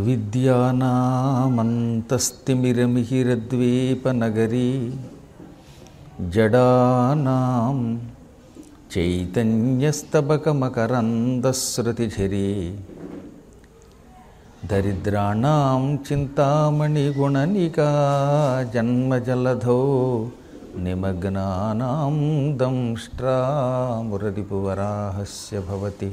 అవిద్యానామంతస్తిమిరమిహిరద్వీపనగరీ జడానాం చైతన్యస్తబకమకరందశ్రుతిఝరీ దరిద్రాణాం చింతామణిగుణనికా జన్మజలధౌ నిమగ్నానాం దంష్ట్రామురరిపువరాహస్య భవతి.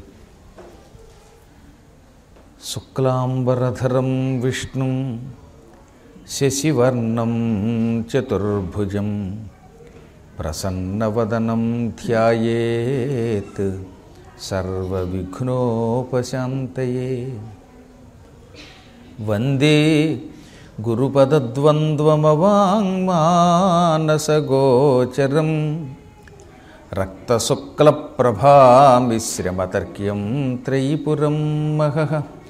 శుక్లాంబరధరం విష్ణుం శశివర్ణం చతుర్భుజం ప్రసన్నవదనం ధ్యాయేత్ సర్వవిఘ్నోపశాంతయే. వందే గురుపదద్వంద్వమవాంగ్మానసగోచరం రక్తశుక్లప్రభామిశ్రమతర్క్యం త్రైపురం మహః.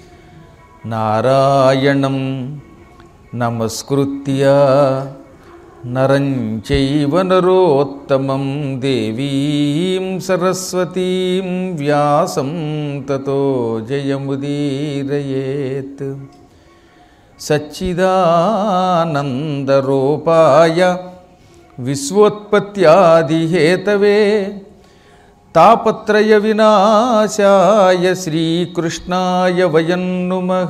నారాయణం నమస్కృత్య నరం చైవ నరోత్తమం దేవీం సరస్వతీం వ్యాసం తతో జయముదీరయేత్. సచ్చిదానందరూపాయ విశ్వోత్పత్యాదిహేతవే తాపత్రయ వినాశాయ శ్రీకృష్ణాయ వయం నుమః.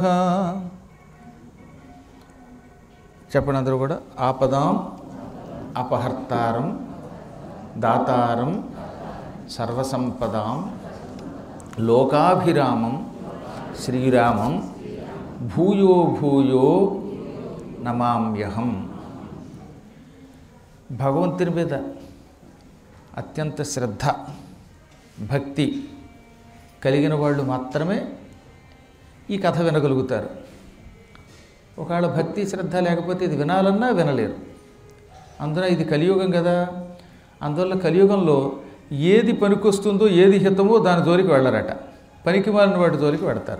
చెప్పండి అందరూ కూడా. ఆపదాం అపహర్తారం దాతారం సర్వసంపదాం లోకాభిరామం శ్రీరామం భూయో భూయో నమామ్యహం. భగవంతుని మీద అత్యంత శ్రద్ధ భక్తి కలిగిన వాళ్ళు మాత్రమే ఈ కథ వినగలుగుతారు. ఒకవేళ భక్తి శ్రద్ధ లేకపోతే ఇది వినాలన్నా వినలేరు. అందున ఇది కలియుగం కదా, అందువల్ల కలియుగంలో ఏది పనికొస్తుందో ఏది హితమో దాని జోలికి వెళ్ళరట. పనికి మాలిన వాటి జోలికి వెడతారు.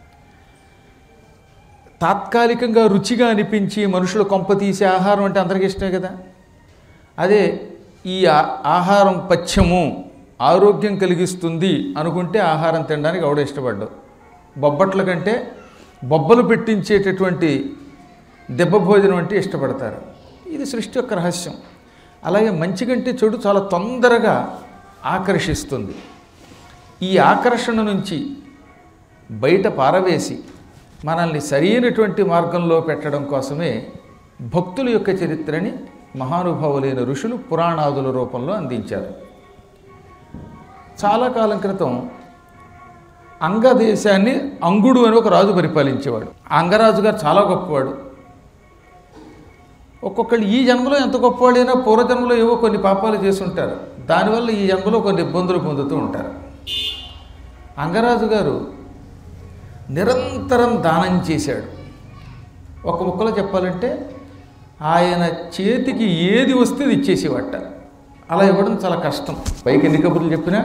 తాత్కాలికంగా రుచిగా అనిపించి మనుషులు కొంప తీసే ఆహారం అంటే అందరికీ ఇష్టమే కదా. అదే ఈ ఆహారం పథ్యము ఆరోగ్యం కలిగిస్తుంది అనుకుంటే ఆహారం తినడానికి ఎవడో ఇష్టపడ్డావు. బొబ్బట్ల కంటే బొబ్బలు పెట్టించేటటువంటి దెబ్బ భోజనం అంటే ఇష్టపడతారు. ఇది సృష్టి యొక్క రహస్యం. అలాగే మంచి కంటే చెడు చాలా తొందరగా ఆకర్షిస్తుంది. ఈ ఆకర్షణ నుంచి బయట పారవేసి మనల్ని సరైనటువంటి మార్గంలో పెట్టడం కోసమే భక్తుల యొక్క చరిత్రని మహానుభావులైన ఋషులు పురాణాదుల రూపంలో అందించారు. చాలా కాలం క్రితం అంగదేశాన్ని అంగుడు అని ఒక రాజు పరిపాలించేవాడు. అంగరాజు గారు చాలా గొప్పవాడు. ఒక్కొక్కళ్ళు ఈ జన్మలో ఎంత గొప్పవాడైనా పూర్వజన్మలో ఏవో కొన్ని పాపాలు చేసి ఉంటారు. దానివల్ల ఈ జన్మలో కొన్ని ఇబ్బందులు పొందుతూ ఉంటారు. అంగరాజు గారు నిరంతరం దానం చేశాడు. ఒక ముక్కలో చెప్పాలంటే ఆయన చేతికి ఏది వస్తే అది ఇచ్చేసేవాట. అలా ఇవ్వడం చాలా కష్టం. పైకి ఎన్ని కబుర్లు చెప్పినా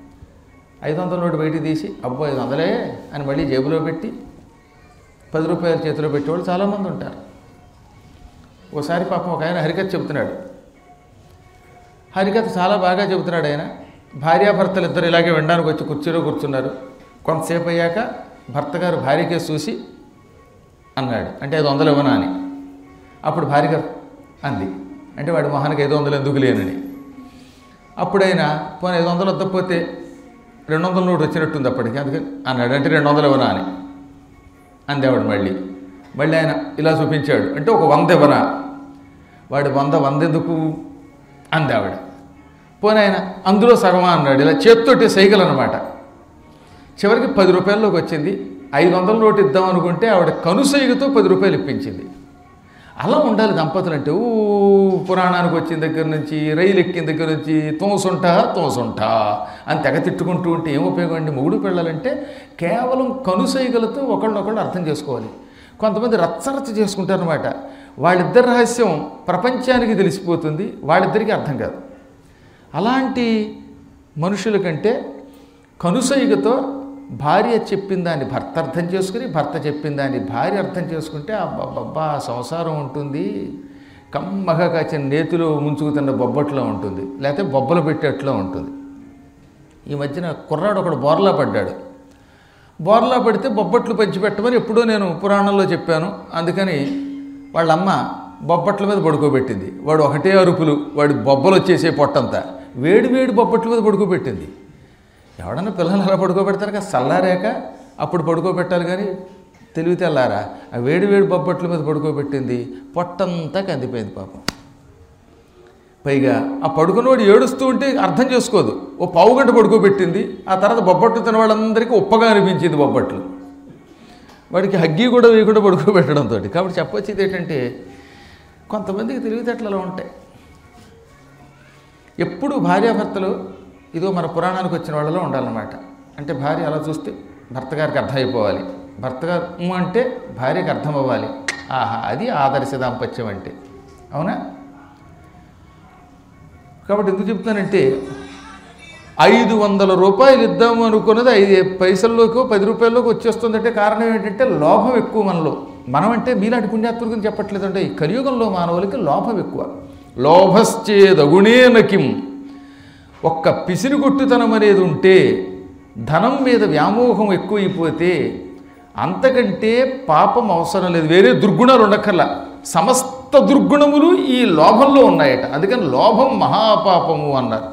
500 నోటు బయటికి తీసి అబ్బో 500 అని మళ్ళీ జేబులో పెట్టి 10 రూపాయలు చేతిలో పెట్టేవాళ్ళు చాలామంది ఉంటారు. ఓసారి పాపం ఒక ఆయన హరికథ చెబుతున్నాడు. హరికథ చాలా బాగా చెబుతున్నాడు ఆయన. భార్యాభర్తలు ఇద్దరు ఇలాగే వినడానికి వచ్చి కుర్చీలో కూర్చున్నారు. కొంతసేపు అయ్యాక భర్త గారు భార్యకేసి చూసి అన్నాడు, అంటే 500 ఇవ్వనా అని. అప్పుడు భార్య గారు అంది, అంటే వాడి మొహానికి 500 ఎందుకు లేనని. అప్పుడైనా పోనీ 500 వద్దకపోతే 200 నోటు వచ్చినట్టుంది అప్పటికి, అందుకని అన్నాడు, అంటే 200 ఇవ్వనా అని అందేవాడు. మళ్ళీ ఆయన ఇలా చూపించాడు, అంటే ఒక 100 ఇవ్వనా. వాడు 100 ఎందుకు అందేవాడు. పోనీ ఆయన అందులో సగమా అన్నాడు. ఇలా చేత్తోటి సైకిల్ అనమాట. చివరికి 10 రూపాయల్లోకి వచ్చింది. 500 నోటు ఇద్దాం అనుకుంటే ఆవిడ కనుసైగతో 10 రూపాయలు ఇప్పించింది. అలా ఉండాలి దంపతులు అంటే. పురాణానికి వచ్చిన దగ్గర నుంచి, రైలు ఎక్కిన దగ్గర నుంచి తోసుంటా అని తెగ తిట్టుకుంటూ ఉంటే ఏం ఉపయోగం అండి? మొగుడు పెళ్ళాలంటే కేవలం కనుసైగలతో ఒకళ్ళనొకళ్ళు అర్థం చేసుకోవాలి. కొంతమంది రచ్చరచ్చ చేసుకుంటారనమాట. వాళ్ళిద్దరి రహస్యం ప్రపంచానికి తెలిసిపోతుంది, వాళ్ళిద్దరికీ అర్థం కాదు. అలాంటి మనుషుల కంటే కనుసైగతో భార్య చెప్పిన దాన్ని భర్త అర్థం చేసుకుని, భర్త చెప్పిన దాన్ని భార్య అర్థం చేసుకుంటే అబ్బబ్బబ్బా సంసారం ఉంటుంది. కమ్మగా కాచిన నేతిలో ముంచుకుతున్న బొబ్బట్లో ఉంటుంది, లేకపోతే బొబ్బలు పెట్టేట్లో ఉంటుంది. ఈ మధ్యన కుర్రాడు ఒకడు బోర్లా పడ్డాడు. బోర్లా పడితే బొబ్బట్లు పంచిపెట్టమని ఎప్పుడో నేను పురాణంలో చెప్పాను. అందుకని వాళ్ళమ్మ బొబ్బట్ల మీద పడుకోబెట్టింది. వాడు ఒకటే అరుపులు, వాడి బొబ్బలు వచ్చేసే పొట్టంతా. వేడి వేడి బొబ్బట్ల మీద పడుకోబెట్టింది. ఎవడన్నా పిల్లలు అలా పడుకోబెడతారు కదా, చల్లారాక అప్పుడు పడుకోబెట్టాలి కానీ తెలివితెల్లారా ఆ వేడి వేడి బొబ్బట్ల మీద పడుకోబెట్టింది. పొట్టంతా కందిపోయింది పాపం. పైగా ఆ పడుకున్నవాడు ఏడుస్తూ ఉంటే అర్థం చేసుకోదు. ఓ పావుగంట పడుకోబెట్టింది. ఆ తర్వాత బొబ్బట్లు తిన వాళ్ళందరికీ ఉప్పగా అనిపించింది బొబ్బట్లు. వాడికి హగ్గి కూడా వేయకుండా పడుకోబెట్టడంతో. కాబట్టి చెప్పొచ్చేది ఏంటంటే కొంతమందికి తెలివితేటలు అలా ఉంటాయి. ఎప్పుడు భార్యాభర్తలు ఇదో మన పురాణానికి వచ్చిన వాళ్ళలో ఉండాలన్నమాట. అంటే భార్య అలా చూస్తే భర్త గారికి అర్థమైపోవాలి, భర్త గారు అంటే భార్యకి అర్థం అవ్వాలి. ఆహా, అది ఆదర్శ దాంపత్యం అంటే. అవునా? కాబట్టి ఎందుకు చెప్తానంటే 500 రూపాయలు ఇద్దాము అనుకున్నది 5 పైసల్లోకో 10 రూపాయల్లోకి వచ్చేస్తుందంటే కారణం ఏంటంటే లోభం ఎక్కువ మనలో. మనం అంటే మీలాంటి పుణ్యాత్తుల గురించి చెప్పట్లేదంటే ఈ కలియుగంలో మానవులకి లోభం ఎక్కువ. లోభశ్చేదగుణేనకిం, ఒక్క పిసిరిగొట్టుతనం అనేది ఉంటే, ధనం మీద వ్యామోహం ఎక్కువైపోతే అంతకంటే పాపం అవసరం లేదు. వేరే దుర్గుణాలు ఉండక్కర్లా. సమస్త దుర్గుణములు ఈ లోభంలో ఉన్నాయట. అందుకని లోభం మహాపాపము అన్నారు.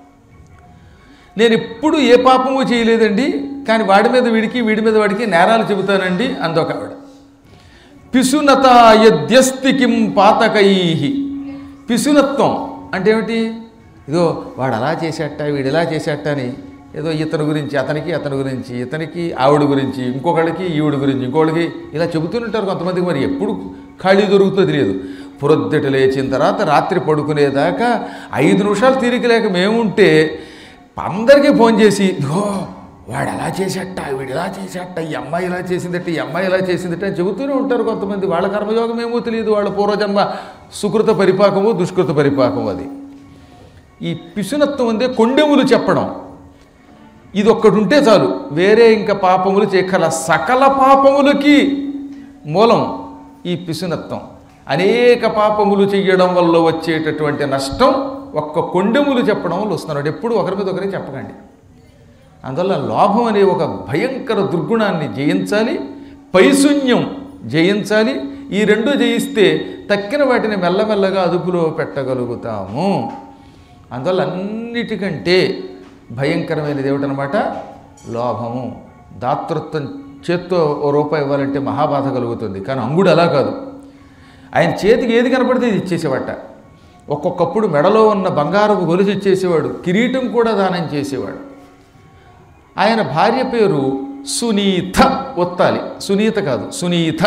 నేను ఎప్పుడు ఏ పాపము చేయలేదండి, కానీ వాడి మీద వీడికి వీడి మీద వాడికి నేరాలు చెబుతానండి అందొక ఆవిడ. పిసునత యద్యస్తి కిం పాతకై. పిసునత్వం అంటే ఏమిటి? ఇదో వాడు అలా చేసేట వీడు ఇలా చేసేట అని ఏదో ఇతని గురించి అతనికి, అతని గురించి ఇతనికి, ఆవిడ గురించి ఇంకొకళ్ళకి, ఈవిడ గురించి ఇంకొకళ్ళకి ఇలా చెబుతుంటారు కొంతమందికి. మరి ఎప్పుడు ఖాళీ దొరుకుతుందో తెలియదు. పొద్దుట లేచిన తర్వాత రాత్రి పడుకునేదాకా 5 నిమిషాలు తీరిక లేక మేముంటే అందరికీ ఫోన్ చేసి ఇదిగో వాడు అలా చేసేట వీడు ఇలా చేసేట, ఈ అమ్మాయి ఇలా చేసిందట, ఈ అమ్మాయి ఇలా చేసిందట అని చెబుతూనే ఉంటారు కొంతమంది. వాళ్ళ కర్మయోగం ఏమో తెలియదు, వాళ్ళ పూర్వజన్మ సుకృత పరిపాకము దుష్కృత పరిపాకము. అది ఈ పిసునత్వం ఉందే కొండెములు చెప్పడం. ఇది ఒక్కటి ఉంటే చాలు, వేరే ఇంకా పాపములు చేయక్కల. సకల పాపములకి మూలం ఈ పిసునత్వం. అనేక పాపములు చెయ్యడం వల్ల వచ్చేటటువంటి నష్టం ఒక్క కొండెములు చెప్పడం వల్ల వస్తున్నాడు. ఎప్పుడు ఒకరి మీద ఒకరే చెప్పకండి. అందువల్ల లోభం అనే ఒక భయంకర దుర్గుణాన్ని జయించాలి, పైశూన్యం జయించాలి. ఈ రెండు జయిస్తే తక్కిన వాటిని మెల్లమెల్లగా అదుపులో పెట్టగలుగుతాము. అందువల్ల అన్నిటికంటే భయంకరమైనది ఏమిటనమాట? లోభము. దాతృత్వం చేత్తో ₹1 ఇవ్వాలంటే మహాబాధ కలుగుతుంది. కానీ అంగుడు అలా కాదు. ఆయన చేతికి ఏది కనపడితే ఇది ఇచ్చేసేవాట. ఒక్కొక్కప్పుడు మెడలో ఉన్న బంగారపు గొలుసు ఇచ్చేసేవాడు, కిరీటం కూడా దానం చేసేవాడు. ఆయన భార్య పేరు సునీత. ఒత్తాలి, సునీత కాదు, సునీత.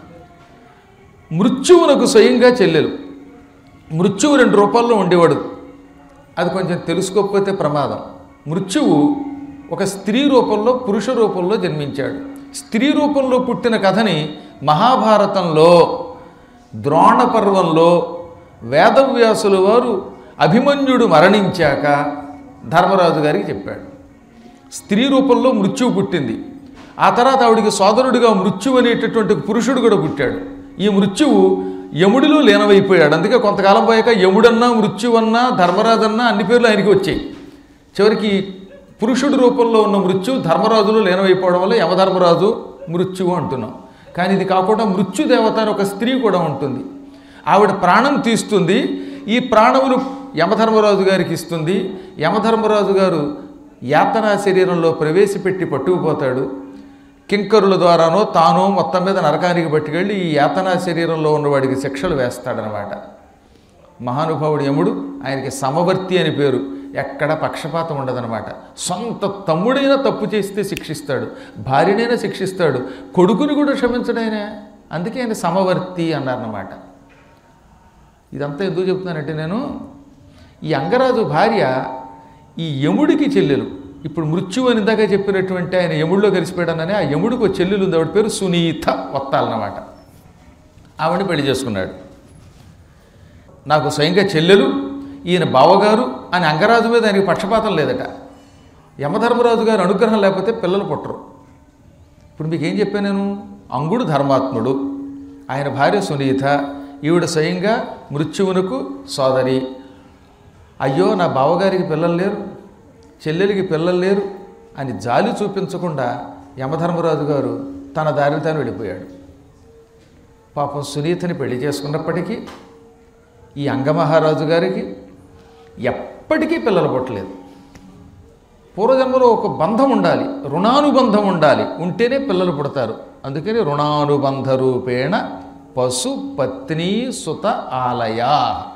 మృత్యువునకు స్వయంగా చెల్లెలు. మృత్యువు 2 రూపాల్లో ఉండేవాడు. అది కొంచెం తెలుసుకోకపోతే ప్రమాదం. మృత్యువు ఒక స్త్రీ రూపంలో, పురుష రూపంలో జన్మించాడు. స్త్రీ రూపంలో పుట్టిన కథని మహాభారతంలో ద్రోణ పర్వంలో వేదవ్యాసుల వారు అభిమన్యుడు మరణించాక ధర్మరాజు గారికి చెప్పాడు. స్త్రీ రూపంలో మృత్యువు పుట్టింది. ఆ తర్వాత ఆవిడికి సోదరుడిగా మృత్యువు అనేటటువంటి పురుషుడు కూడా పుట్టాడు. ఈ మృత్యువు యముడిలో లీనమైపోయాడు. అందుకే కొంతకాలం పోయాక యముడన్నా, మృత్యువన్నా, ధర్మరాజన్నా అన్ని పేర్లు ఆయనకి వచ్చాయి. చివరికి పురుషుడి రూపంలో ఉన్న మృత్యువు ధర్మరాజులో లీనమైపోవడం వల్ల యమధర్మరాజు మృత్యువు అంటున్నాం. కానీ ఇది కాకుండా మృత్యుదేవత అని ఒక స్త్రీ కూడా ఉంటుంది. ఆవిడ ప్రాణం తీస్తుంది. ఈ ప్రాణములు యమధర్మరాజు గారికి ఇస్తుంది. యమధర్మరాజు గారు యాతనా శరీరంలో ప్రవేశపెట్టి పట్టుకుపోతాడు. కింకరుల ద్వారానో తానో మొత్తం మీద నరకానికి పట్టుకెళ్ళి ఈ యాతనా శరీరంలో ఉన్నవాడికి శిక్షలు వేస్తాడనమాట. మహానుభావుడు యముడు, ఆయనకి సమవర్తి అని పేరు. ఎక్కడ పక్షపాతం ఉండదనమాట. సొంత తమ్ముడైనా తప్పు చేస్తే శిక్షిస్తాడు, భార్యనైనా శిక్షిస్తాడు, కొడుకుని కూడా క్షమించడైనా. అందుకే ఆయన సమవర్తి అన్నారన్నమాట. ఇదంతా ఎందుకు చెప్తున్నానంటే, నేను ఈ అంగరాజు భార్య ఈ యముడికి చెల్లెలు. ఇప్పుడు మృత్యువు అని ఇందాక చెప్పినటువంటి ఆయన యముడిలో కలిసిపోయాడనని ఆ యముడికి ఒక చెల్లెలు ఉంది. ఆవిడ పేరు సునీత వత్తాలన్నమాట. ఆవిడని పెళ్లి చేసుకున్నాడు. నాకు స్వయంగా చెల్లెలు, ఈయన బావగారు అని అంగరాజు మీద ఆయనకి పక్షపాతం లేదట. యమధర్మరాజు గారు అనుగ్రహం లేకపోతే పిల్లలు పుట్టరు. ఇప్పుడు మీకు ఏం చెప్పాను నేను? అంగుడు ధర్మాత్ముడు, ఆయన భార్య సునీత, ఈవిడ స్వయంగా మృత్యువునకు సోదరి. అయ్యో నా బావగారికి పిల్లలు లేరు, చెల్లెలికి పిల్లలు లేరు అని జాలి చూపించకుండా యమధర్మరాజు గారు తన దారిని తాను వెళ్ళిపోయాడు. పాపం సునీతని పెళ్లి చేసుకున్నప్పటికీ ఈ అంగమహారాజు గారికి ఎప్పటికీ పిల్లలు పుట్టలేదు. పూర్వజన్మలో ఒక బంధం ఉండాలి, రుణానుబంధం ఉండాలి, ఉంటేనే పిల్లలు పుడతారు. అందుకని రుణానుబంధ రూపేణ పశు పత్ని సుత ఆలయా.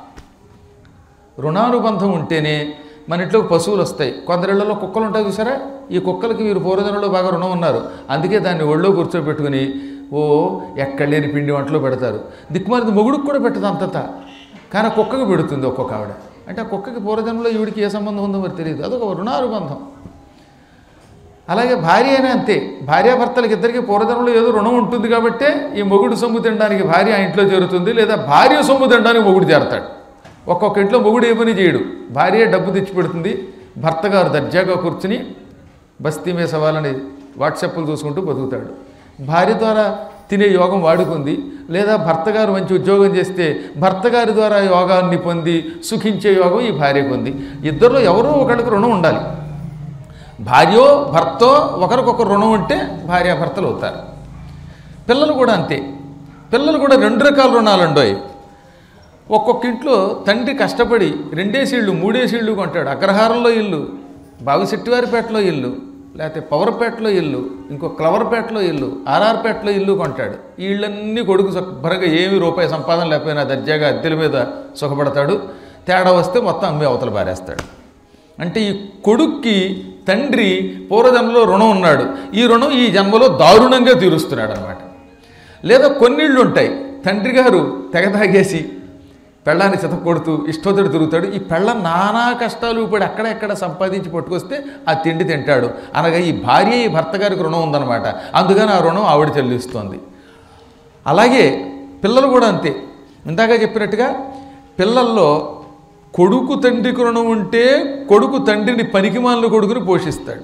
రుణానుబంధం ఉంటేనే మన ఇంట్లోకి పశువులు వస్తాయి. కొందరిళ్లలో కుక్కలు ఉంటాయి చూసారా, ఈ కుక్కలకి మీరు పూర్వజన్మలో బాగా రుణం ఉన్నారు. అందుకే దాన్ని ఒళ్ళో కూర్చోబెట్టుకుని ఎక్కడ లేని పిండి వంటలో పెడతారు. దిక్కుమాలిది మొగుడికి కూడా పెట్టదు అంతటా, కానీ ఆ కుక్కకి పెడుతుంది ఒక్కొక్క ఆవిడ. అంటే ఆ కుక్కకి పూర్వజన్మలో ఈవిడికి ఏ సంబంధం ఉందో మరి తెలియదు, అదొక రుణానుబంధం. అలాగే భార్య అయినా అంతే, భార్యాభర్తలకి ఇద్దరికి పూర్వజన్మలో ఏదో రుణం ఉంటుంది కాబట్టే ఈ మొగుడు సొమ్ము తినడానికి భార్య ఆ ఇంట్లో చేరుతుంది, లేదా భార్య సొమ్ము తినడానికి మొగుడు చేరతాడు. ఒక్కొక్క ఇంట్లో మొగుడు ఏ పని చేయడు, భార్య డబ్బు తెచ్చి పెడుతుంది, భర్త గారు దర్జాగా కూర్చుని బస్తీ మీద సవాలని వాట్సాప్లు చూసుకుంటూ బతుకుతాడు. భార్య ద్వారా తినే యోగం వాడుకుంది, లేదా భర్త గారు మంచి ఉద్యోగం చేస్తే భర్త గారి ద్వారా యోగాన్ని పొంది సుఖించే యోగం ఈ భార్యకు ఉంది. ఇద్దరిలో ఎవరో ఒకరికి రుణం ఉండాలి. భార్యో భర్తో ఒకరికొకరు రుణం ఉంటే భార్యాభర్తలు అవుతారు. పిల్లలు కూడా అంతే. పిల్లలు కూడా 2 రకాల రుణాలు ఉండవు. ఒక్కొక్క ఇంట్లో తండ్రి కష్టపడి 2 ఇళ్ళు 3 ఇళ్ళు కొంటాడు. అగ్రహారంలో ఇల్లు, బావిశెట్టివారిపేటలో ఇల్లు, లేకపోతే పవర్పేటలో ఇల్లు, ఇంకో క్లవర్పేటలో ఇల్లు, ఆర్ఆర్పేటలో ఇల్లు కొంటాడు. ఈ ఇళ్ళన్నీ కొడుకు శుభ్రంగా ఏమి రూపాయి సంపాదన లేకపోయినా దర్జాగా అద్దెల మీద సుఖపడతాడు. తేడా వస్తే మొత్తం అమ్మి అవతల పారేస్తాడు. అంటే ఈ కొడుక్కి తండ్రి పూర్వజన్మలో రుణం ఉన్నాడు, ఈ రుణం ఈ జన్మలో దారుణంగా తీరుస్తున్నాడు అనమాట. లేదా కొన్నిళ్ళు ఉంటాయి, తండ్రి గారు తెగ తాగేసి పెళ్ళాన్ని చితకొడుతూ ఇష్టోతుడు తిరుగుతాడు. ఈ పెళ్ళ నానా కష్టాలు పడి అక్కడెక్కడ సంపాదించి పట్టుకొస్తే ఆ తిండి తింటాడు. అనగా ఈ భార్య ఈ భర్త గారికి రుణం ఉందన్నమాట. అందుకని ఆ రుణం ఆవిడ చెల్లిస్తోంది. అలాగే పిల్లలు కూడా అంతే. ఇందాక చెప్పినట్టుగా పిల్లల్లో కొడుకు తండ్రికి రుణం ఉంటే కొడుకు తండ్రిని పనికిమాలిన కొడుకుని పోషిస్తాడు.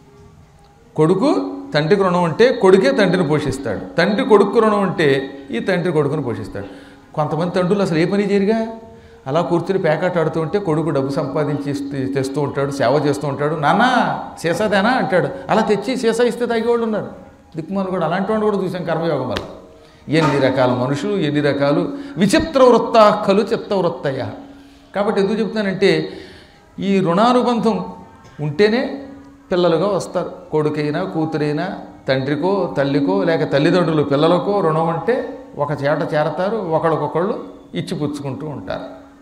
కొడుకు తండ్రికి రుణం ఉంటే కొడుకే తండ్రిని పోషిస్తాడు. తండ్రి కొడుకు రుణం ఉంటే ఈ తండ్రి కొడుకుని పోషిస్తాడు. కొంతమంది తండ్రులు అసలు ఏ పని చేయరుగా, అలా కూర్చుని పేకాట ఆడుతూ ఉంటే కొడుకు డబ్బు సంపాదించి తెస్తూ ఉంటాడు, సేవ చేస్తూ ఉంటాడు. నాన్న సీసాదేనా అంటాడు, అలా తెచ్చి సీసా ఇస్తే తాగేవాళ్ళు ఉన్నారు. దిక్కుమాలు కూడా అలాంటి వాళ్ళు కూడా చూసాం కర్మయోగం వల్ల. ఎన్ని రకాల మనుషులు, ఎన్ని రకాలు విచిత్ర వృత్తాఖలు చిత్తవృత్తయ. కాబట్టి ఎందుకు చెప్తానంటే ఈ రుణానుబంధం ఉంటేనే పిల్లలుగా వస్తారు. కొడుకైనా కూతురైనా తండ్రికో తల్లికో లేక తల్లిదండ్రులు పిల్లలకో రుణం ఉంటే ఒక చేట చేరతారు, ఒకళ్ళకొకళ్ళు ఇచ్చిపుచ్చుకుంటూ ఉంటారు.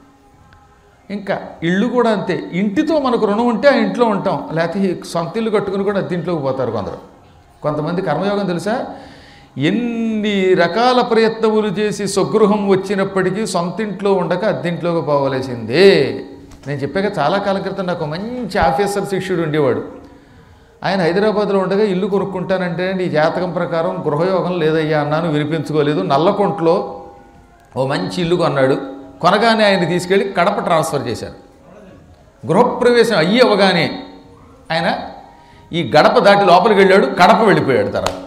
ఇంకా ఇళ్ళు కూడా అంతే. ఇంటితో మనకు రుణం ఉంటే ఆ ఇంట్లో ఉంటాం, లేకపోతే సొంత ఇల్లు కట్టుకుని కూడా అద్దెంట్లోకి పోతారు కొందరు. కొంతమంది కర్మయోగం తెలుసా, ఎన్ని రకాల ప్రయత్నములు చేసి స్వగృహం వచ్చినప్పటికీ సొంతింట్లో ఉండక అద్దెంట్లోకి పోవలసిందే. నేను చెప్పాక చాలా కాలం క్రితం నాకు మంచి ఆఫీసర్ శిష్యుడు ఉండేవాడు. ఆయన హైదరాబాద్లో ఉండగా ఇల్లు కొనుక్కుంటానంటే నీ జాతకం ప్రకారం గృహయోగం లేదయ్యా అన్నాను, వినిపించుకోలేదు. నల్లకొంటలో ఓ మంచి ఇల్లు కొన్నాడు. కొనగానే ఆయన తీసుకెళ్ళి కడప ట్రాన్స్ఫర్ చేశారు. గృహప్రవేశం అవ్వగానే ఆయన ఈ గడప దాటి లోపలికి వెళ్ళాడు, కడప వెళ్ళిపోయాడు. తర్వాత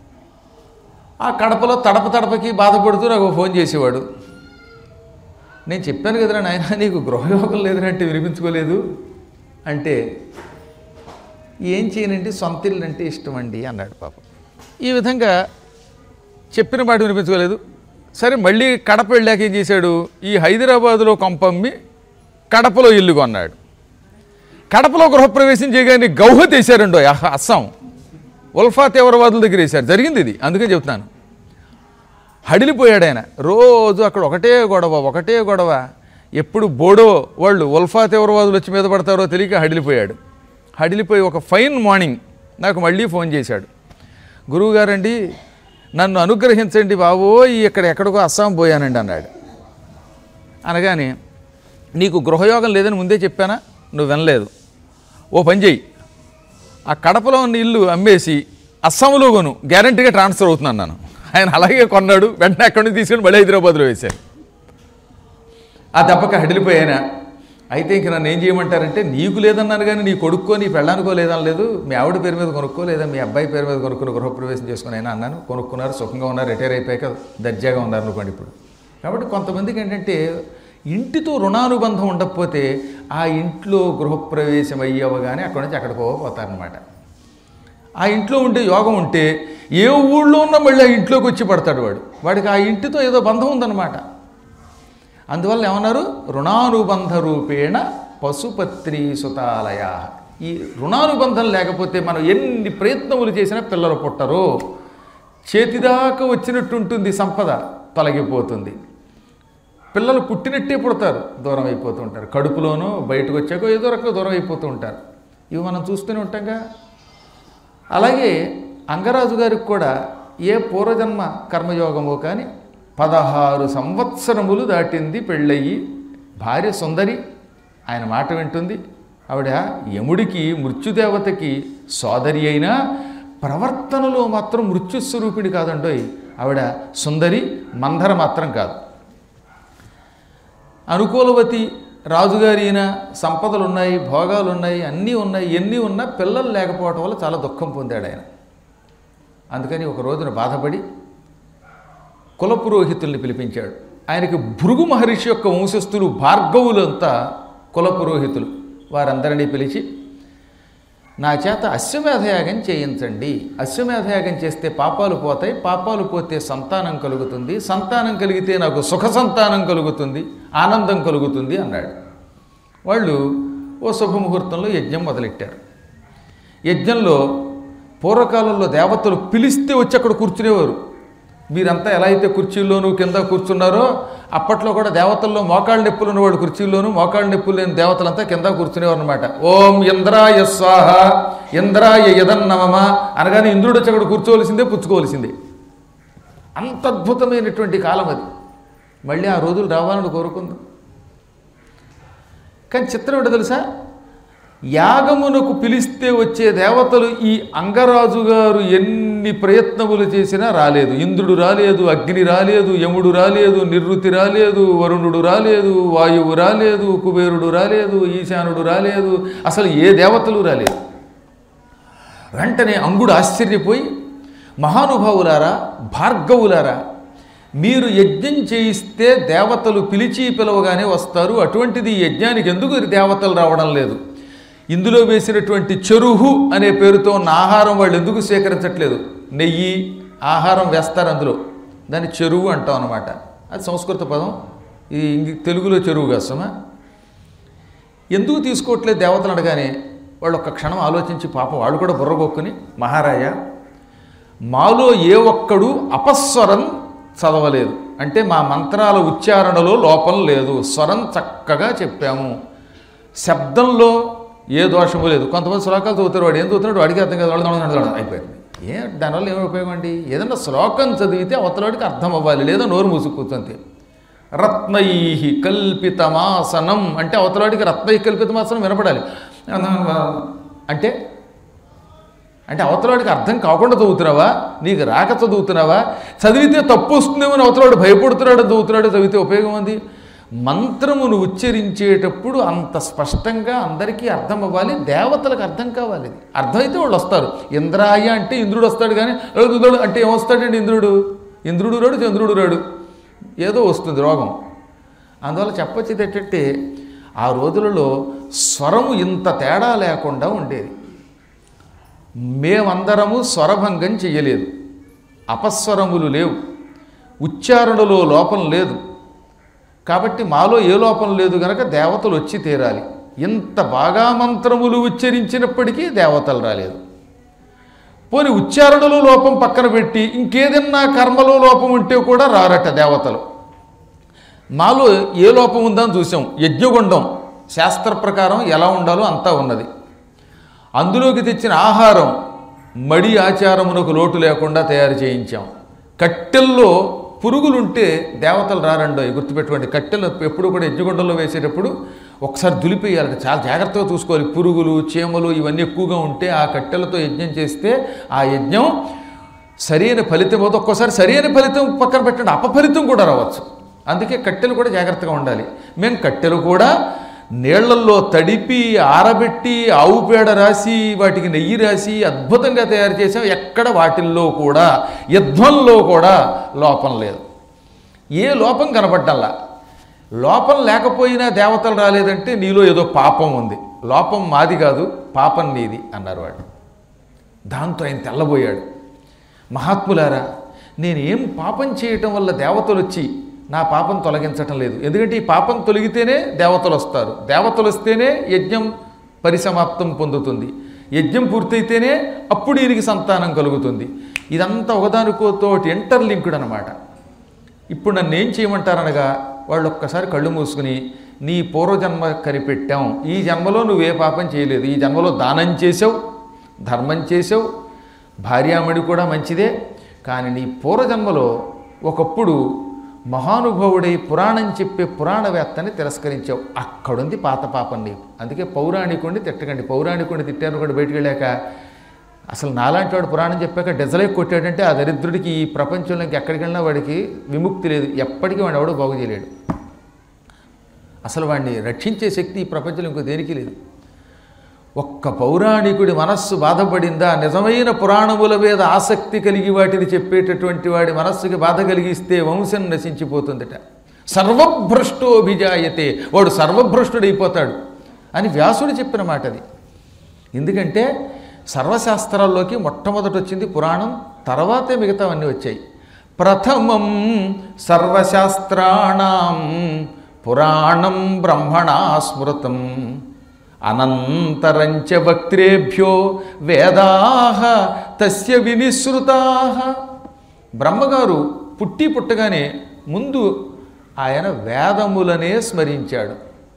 ఆ కడపలో తడపకి బాధపడుతూ నాకు ఫోన్ చేసేవాడు. నేను చెప్పాను కదరా నాయన నీకు గృహయోగం లేదంటే వినిపించుకోలేదు అంటే, ఏం చేయనండి సొంత ఇల్లు అంటే ఇష్టం అండి అన్నాడు పాపం. ఈ విధంగా చెప్పిన మాట వినిపించుకోలేదు. సరే మళ్ళీ కడప వెళ్ళాక ఏం చేశాడు, ఈ హైదరాబాదులో కొంపమ్మి కడపలో ఇల్లు కొన్నాడు. కడపలో గృహప్రవేశం చేయగానే గౌహతి వేశారండో అస్సాం ఉల్ఫా తీవ్రవాదుల దగ్గర వేశారు. జరిగింది ఇది, అందుకని చెప్తున్నాను. హడిలిపోయాడు ఆయన. రోజు అక్కడ ఒకటే గొడవ. ఎప్పుడు బోడో వాళ్ళు ఉల్ఫా తీవ్రవాదులు వచ్చి మీద పడతారో తెలియక హడిలిపోయాడు. హడిలిపోయి ఒక ఫైన్ మార్నింగ్ నాకు మళ్ళీ ఫోన్ చేశాడు. గురువుగారండి నన్ను అనుగ్రహించండి బాబోయ్, ఎక్కడికో అస్సాం పోయానండి అన్నాడు. అనగానే నీకు గృహయోగం లేదని ముందే చెప్పానా, నువ్వు వినలేదు. ఓ పని చెయ్యి, ఆ కడపలో ఉన్న ఇల్లు అమ్మేసి అస్సాంలో కొను, గ్యారంటీగా ట్రాన్స్ఫర్ అవుతున్నాను అన్నాను. ఆయన అలాగే కొన్నాడు. వెంటనే అక్కడి నుంచి తీసుకెళ్ళి మళ్ళీ హైదరాబాద్లో వేశారు. ఆ దెబ్బకి హడిలిపోయానా. అయితే ఇంక నన్ను ఏం చేయమంటారంటే, నీకు లేదన్నాను కానీ నీ కొడుక్కో నీ పెళ్ళానికో లేదని లేదు, మీ ఆవిడ పేరు మీద కొనుక్కో లేదా మీ అబ్బాయి పేరు మీద కొనుక్కుని గృహప్రవేశం చేసుకుని అయినా అన్నాను. కొనుక్కున్నారు, సుఖంగా ఉన్నారు, రిటైర్ అయిపోయాక దర్జాగా ఉన్నారు అనుకోండి ఇప్పుడు. కాబట్టి కొంతమందికి ఏంటంటే ఇంటితో రుణానుబంధం ఉండకపోతే ఆ ఇంట్లో గృహప్రవేశం అయ్యవగానే అక్కడి నుంచి అక్కడికో పోతారనమాట. ఆ ఇంట్లో ఉండే యోగం ఉంటే ఏ ఊళ్ళో ఉన్నా మళ్ళీ ఆ ఇంట్లోకి వచ్చి పడతాడు వాడికి ఆ ఇంటితో ఏదో బంధం ఉందన్నమాట. అందువల్ల ఏమన్నారు, రుణానుబంధ రూపేణ పశుపత్రి సుతాలయ. ఈ రుణానుబంధం లేకపోతే మనం ఎన్ని ప్రయత్నములు చేసినా పిల్లలు పుట్టరు. చేతిదాకా వచ్చినట్టు ఉంటుంది, సంపద తొలగిపోతుంది. పిల్లలు పుట్టినట్టే పుడతారు, దూరం అయిపోతూ ఉంటారు. కడుపులోనూ బయటకు వచ్చాకో ఏదో రకంగా దూరం అయిపోతూ ఉంటారు. ఇవి మనం చూస్తూనే ఉంటాంగా. అలాగే అంగరాజు గారికి కూడా ఏ పూర్వజన్మ కర్మయోగమో కానీ 16 సంవత్సరములు దాటింది పెళ్ళయి. భార్య సుందరి, ఆయన మాట వింటుంది. ఆవిడ యముడికి మృత్యుదేవతకి సోదరి అయినా ప్రవర్తనలో మాత్రం మృత్యుస్వరూపిణి కాదండోయ్. ఆవిడ సుందరి, మందర మాత్రం కాదు. అనుకూలవతి రాజుగారి అయిన సంపదలు ఉన్నాయి, భోగాలు ఉన్నాయి, అన్నీ ఉన్నాయి. ఎన్ని ఉన్నా పిల్లలు లేకపోవటం వల్ల చాలా దుఃఖం పొందాడు ఆయన. అందుకని ఒక రోజున బాధపడి కులపురోహితుల్ని పిలిపించాడు. ఆయనకి భృగు మహర్షి యొక్క వంశస్థులు భార్గవులంతా కులపురోహితులు. వారందరినీ పిలిచి, నా చేత అశ్వమేధయాగం చేయించండి. అశ్వమేధయాగం చేస్తే పాపాలు పోతాయి, పాపాలు పోతే సంతానం కలుగుతుంది, సంతానం కలిగితే నాకు సుఖ సంతానం కలుగుతుంది, ఆనందం కలుగుతుంది అన్నాడు. వాళ్ళు ఓ శుభముహూర్తంలో యజ్ఞం మొదలెట్టారు. యజ్ఞంలో పూర్వకాలంలో దేవతలు పిలిస్తే వచ్చి అక్కడ కూర్చునేవారు. మీరంతా ఎలా అయితే కుర్చీల్లోనూ కింద కూర్చున్నారో అప్పట్లో కూడా దేవతల్లో మోకాళ్ళ నొప్పులు ఉన్నవాడు కుర్చీల్లోనూ, మోకాళ్ళ నొప్పులు లేని దేవతలంతా కింద కూర్చునేవారు అనమాట. ఓం ఇంద్రాయ స్వాహ ఇంద్రాయ యదన్నమమ అనగానే ఇంద్రుడు వచ్చి అక్కడ కూర్చోవలసిందే, పుచ్చుకోవలసిందే. అంత అద్భుతమైనటువంటి కాలం అది. మళ్ళీ ఆ రోజులు రావాలని కోరుకుందాం. కానీ చిత్రం ఏంటో తెలుసా, యాగమునకు పిలిస్తే వచ్చే దేవతలు ఈ అంగరాజు గారు ఎన్ని ప్రయత్నములు చేసినా రాలేదు. ఇంద్రుడు రాలేదు, అగ్ని రాలేదు, యముడు రాలేదు, నిరుతి రాలేదు, వరుణుడు రాలేదు, వాయువు రాలేదు, కుబేరుడు రాలేదు, ఈశానుడు రాలేదు, అసలు ఏ దేవతలు రాలేదు. వెంటనే అంగుడు ఆశ్చర్యపోయి, మహానుభావులారా, భార్గవులారా, మీరు యజ్ఞం చేయిస్తే దేవతలు పిలిచి పిలవగానే వస్తారు, అటువంటిది ఈ యజ్ఞానికి ఎందుకు దేవతలు రావడం లేదు? ఇందులో వేసినటువంటి చెరుహు అనే పేరుతో ఉన్న ఆహారం వాళ్ళు ఎందుకు స్వీకరించట్లేదు? నెయ్యి ఆహారం వేస్తారు అందులో, దాన్ని చెరువు అంటాం అన్నమాట. అది సంస్కృత పదం, ఇది తెలుగులో చెరువు కాసమా. ఎందుకు తీసుకోవట్లేదు దేవతలు అనగానే వాళ్ళు ఒక్క క్షణం ఆలోచించి పాపం వాళ్ళు కూడా బుర్రగొక్కుని, మహారాజా, మాలో ఏ ఒక్కడు అపస్వరం చదవలేదు, అంటే మా మంత్రాల ఉచ్చారణలో లోపం లేదు, స్వరం చక్కగా చెప్పాము, శబ్దంలో ఏ దోషము లేదు. కొంతమంది శ్లోకాలు చదువుతారు, వాడు ఏం చదువుతున్నాడు వాడికి అర్థం కాదు, అయిపోయింది. దానివల్ల ఏమి ఉపయోగం అండి? ఏదన్నా శ్లోకం చదివితే అవతలవాడికి అర్థం అవ్వాలి, లేదా నోరు మూసుకూర్చుంతే. రత్నై కల్పితమాసనం అంటే అవతలవాడికి రత్నై కల్పితమాసనం వినపడాలి. అంటే అంటే అవతలవాడికి అర్థం కాకుండా చదువుతున్నావా, నీకు రాక చదువుతున్నావా, చదివితే తప్పు వస్తుందేమో అవతలవాడు భయపడుతున్నాడు చదువుతున్నాడు, చదివితే ఉపయోగం ఉంది. మంత్రమును ఉచ్చరించేటప్పుడు అంత స్పష్టంగా అందరికీ అర్థం అవ్వాలి, దేవతలకు అర్థం కావాలి. అర్థమైతే వాళ్ళు వస్తారు. ఇంద్రాయ అంటే ఇంద్రుడు వస్తాడు, కానీ అంటే ఏమొస్తాడండి ఇంద్రుడు రాడు, చంద్రుడు రాడు, ఏదో వస్తుంది రోగం. అందువల్ల చెప్పొచ్చేది ఏంటంటే ఆ రోజులలో స్వరము ఇంత తేడా లేకుండా ఉండేది. మేమందరము స్వరభంగం చెయ్యలేదు, అపస్వరములు లేవు, ఉచ్చారణలో లోపం లేదు. కాబట్టి మాలో ఏ లోపం లేదు గనక దేవతలు వచ్చి తీరాలి. ఇంత బాగా మంత్రములు ఉచ్చరించినప్పటికీ దేవతలు రాలేదు. పోనీ ఉచ్చారణలో లోపం పక్కన పెట్టి ఇంకేదన్నా కర్మలో లోపం ఉంటే కూడా రారట దేవతలు. మాలో ఏ లోపం ఉందని చూసాం. యజ్ఞగుండం శాస్త్ర ప్రకారం ఎలా ఉండాలో అంతా ఉన్నది. అందులోకి తెచ్చిన ఆహారం మడి ఆచారమునకు లోటు లేకుండా తయారు చేయించాం. కట్టెల్లో పురుగులుంటే దేవతలు రారండో, గుర్తుపెట్టుకోండి. కట్టెలు ఎప్పుడు కూడా యజ్ఞగుండంలో వేసేటప్పుడు ఒకసారి దులిపేయాలి, చాలా జాగ్రత్తగా చూసుకోవాలి. పురుగులు, చీమలు ఇవన్నీ ఎక్కువగా ఉంటే ఆ కట్టెలతో యజ్ఞం చేస్తే ఆ యజ్ఞం సరైన ఫలితం అవుతుంది. ఒక్కోసారి సరైన ఫలితం పక్కన పెట్టండి, అపఫలితం కూడా రావచ్చు. అందుకే కట్టెలు కూడా జాగ్రత్తగా ఉండాలి. మేము కట్టెలు కూడా నీళ్లల్లో తడిపి ఆరబెట్టి ఆవు పేడ రాసి వాటికి నెయ్యి రాసి అద్భుతంగా తయారు చేసాం. ఎక్కడ వాటిల్లో కూడా యజ్ఞంలో కూడా లోపం లేదు, ఏ లోపం కనబడ్డల్లా. లోపం లేకపోయినా దేవతలు రాలేదంటే నీలో ఏదో పాపం ఉంది. లోపం మాది కాదు, పాపం నీది అన్నారు వాళ్ళు. దాంతో ఆయన తెల్లబోయాడు. మహాత్ములారా, నేనేం పాపం చేయటం వల్ల దేవతలు వచ్చి నా పాపం తొలగించటం లేదు. ఎందుకంటే ఈ పాపం తొలగితేనే దేవతలు వస్తారు, దేవతలు వస్తేనే యజ్ఞం పరిసమాప్తం పొందుతుంది, యజ్ఞం పూర్తయితేనే అప్పుడు ఈయనకి సంతానం కలుగుతుంది. ఇదంతా ఒకదానికోతోటి ఇంటర్లింక్డ్ అనమాట. ఇప్పుడు నన్ను ఏం చేయమంటారనగా వాళ్ళు ఒక్కసారి కళ్ళు మూసుకుని, నీ పూర్వజన్మ కనిపెట్టాం, ఈ జన్మలో నువ్వే పాపం చేయలేదు, ఈ జన్మలో దానం చేసావు, ధర్మం చేసావు, భార్యామణి కూడా మంచిదే, కానీ నీ పూర్వజన్మలో ఒకప్పుడు మహానుభావుడై పురాణం చెప్పే పురాణవేత్తని తిరస్కరించావు, అక్కడుంది పాత పాపం నీకు. అందుకే పౌరాణికుడిని తిట్టకండి. పౌరాణికుడిని తిట్టారు కూడా బయటికి వెళ్ళాక, అసలు నాలాంటి వాడు పురాణం చెప్పాక డెజలే కొట్టాడంటే ఆ దరిద్రుడికి ఈ ప్రపంచంలో ఎక్కడికి వెళ్ళినా వాడికి విముక్తి లేదు, ఎప్పటికీ వాడు ఎవడో బాగు చేయలేడు. అసలు వాడిని రక్షించే శక్తి ఈ ప్రపంచంలో ఇంకో దేనికి లేదు. ఒక్క పౌరాణికుడి మనస్సు బాధపడిందా, నిజమైన పురాణముల మీద ఆసక్తి కలిగి వాటిని చెప్పేటటువంటి వాడి మనస్సుకి బాధ కలిగిస్తే వంశం నశించిపోతుందట. సర్వభ్రష్టోభిజాయతే, వాడు సర్వభ్రష్టుడైపోతాడు అని వ్యాసుడు చెప్పిన మాట అది. ఎందుకంటే సర్వశాస్త్రాల్లోకి మొట్టమొదటి వచ్చింది పురాణం, తర్వాతే మిగతావన్నీ వచ్చాయి. ప్రథమం సర్వశాస్త్రాణం పురాణం బ్రహ్మణా స్మృతం అనంతరంచ వక్త్రేభ్యో వేదాః తస్య వినిశ్రుతాః. బ్రహ్మగారు పుట్టగానే ముందు ఆయన వేదములనే స్మరించాడు,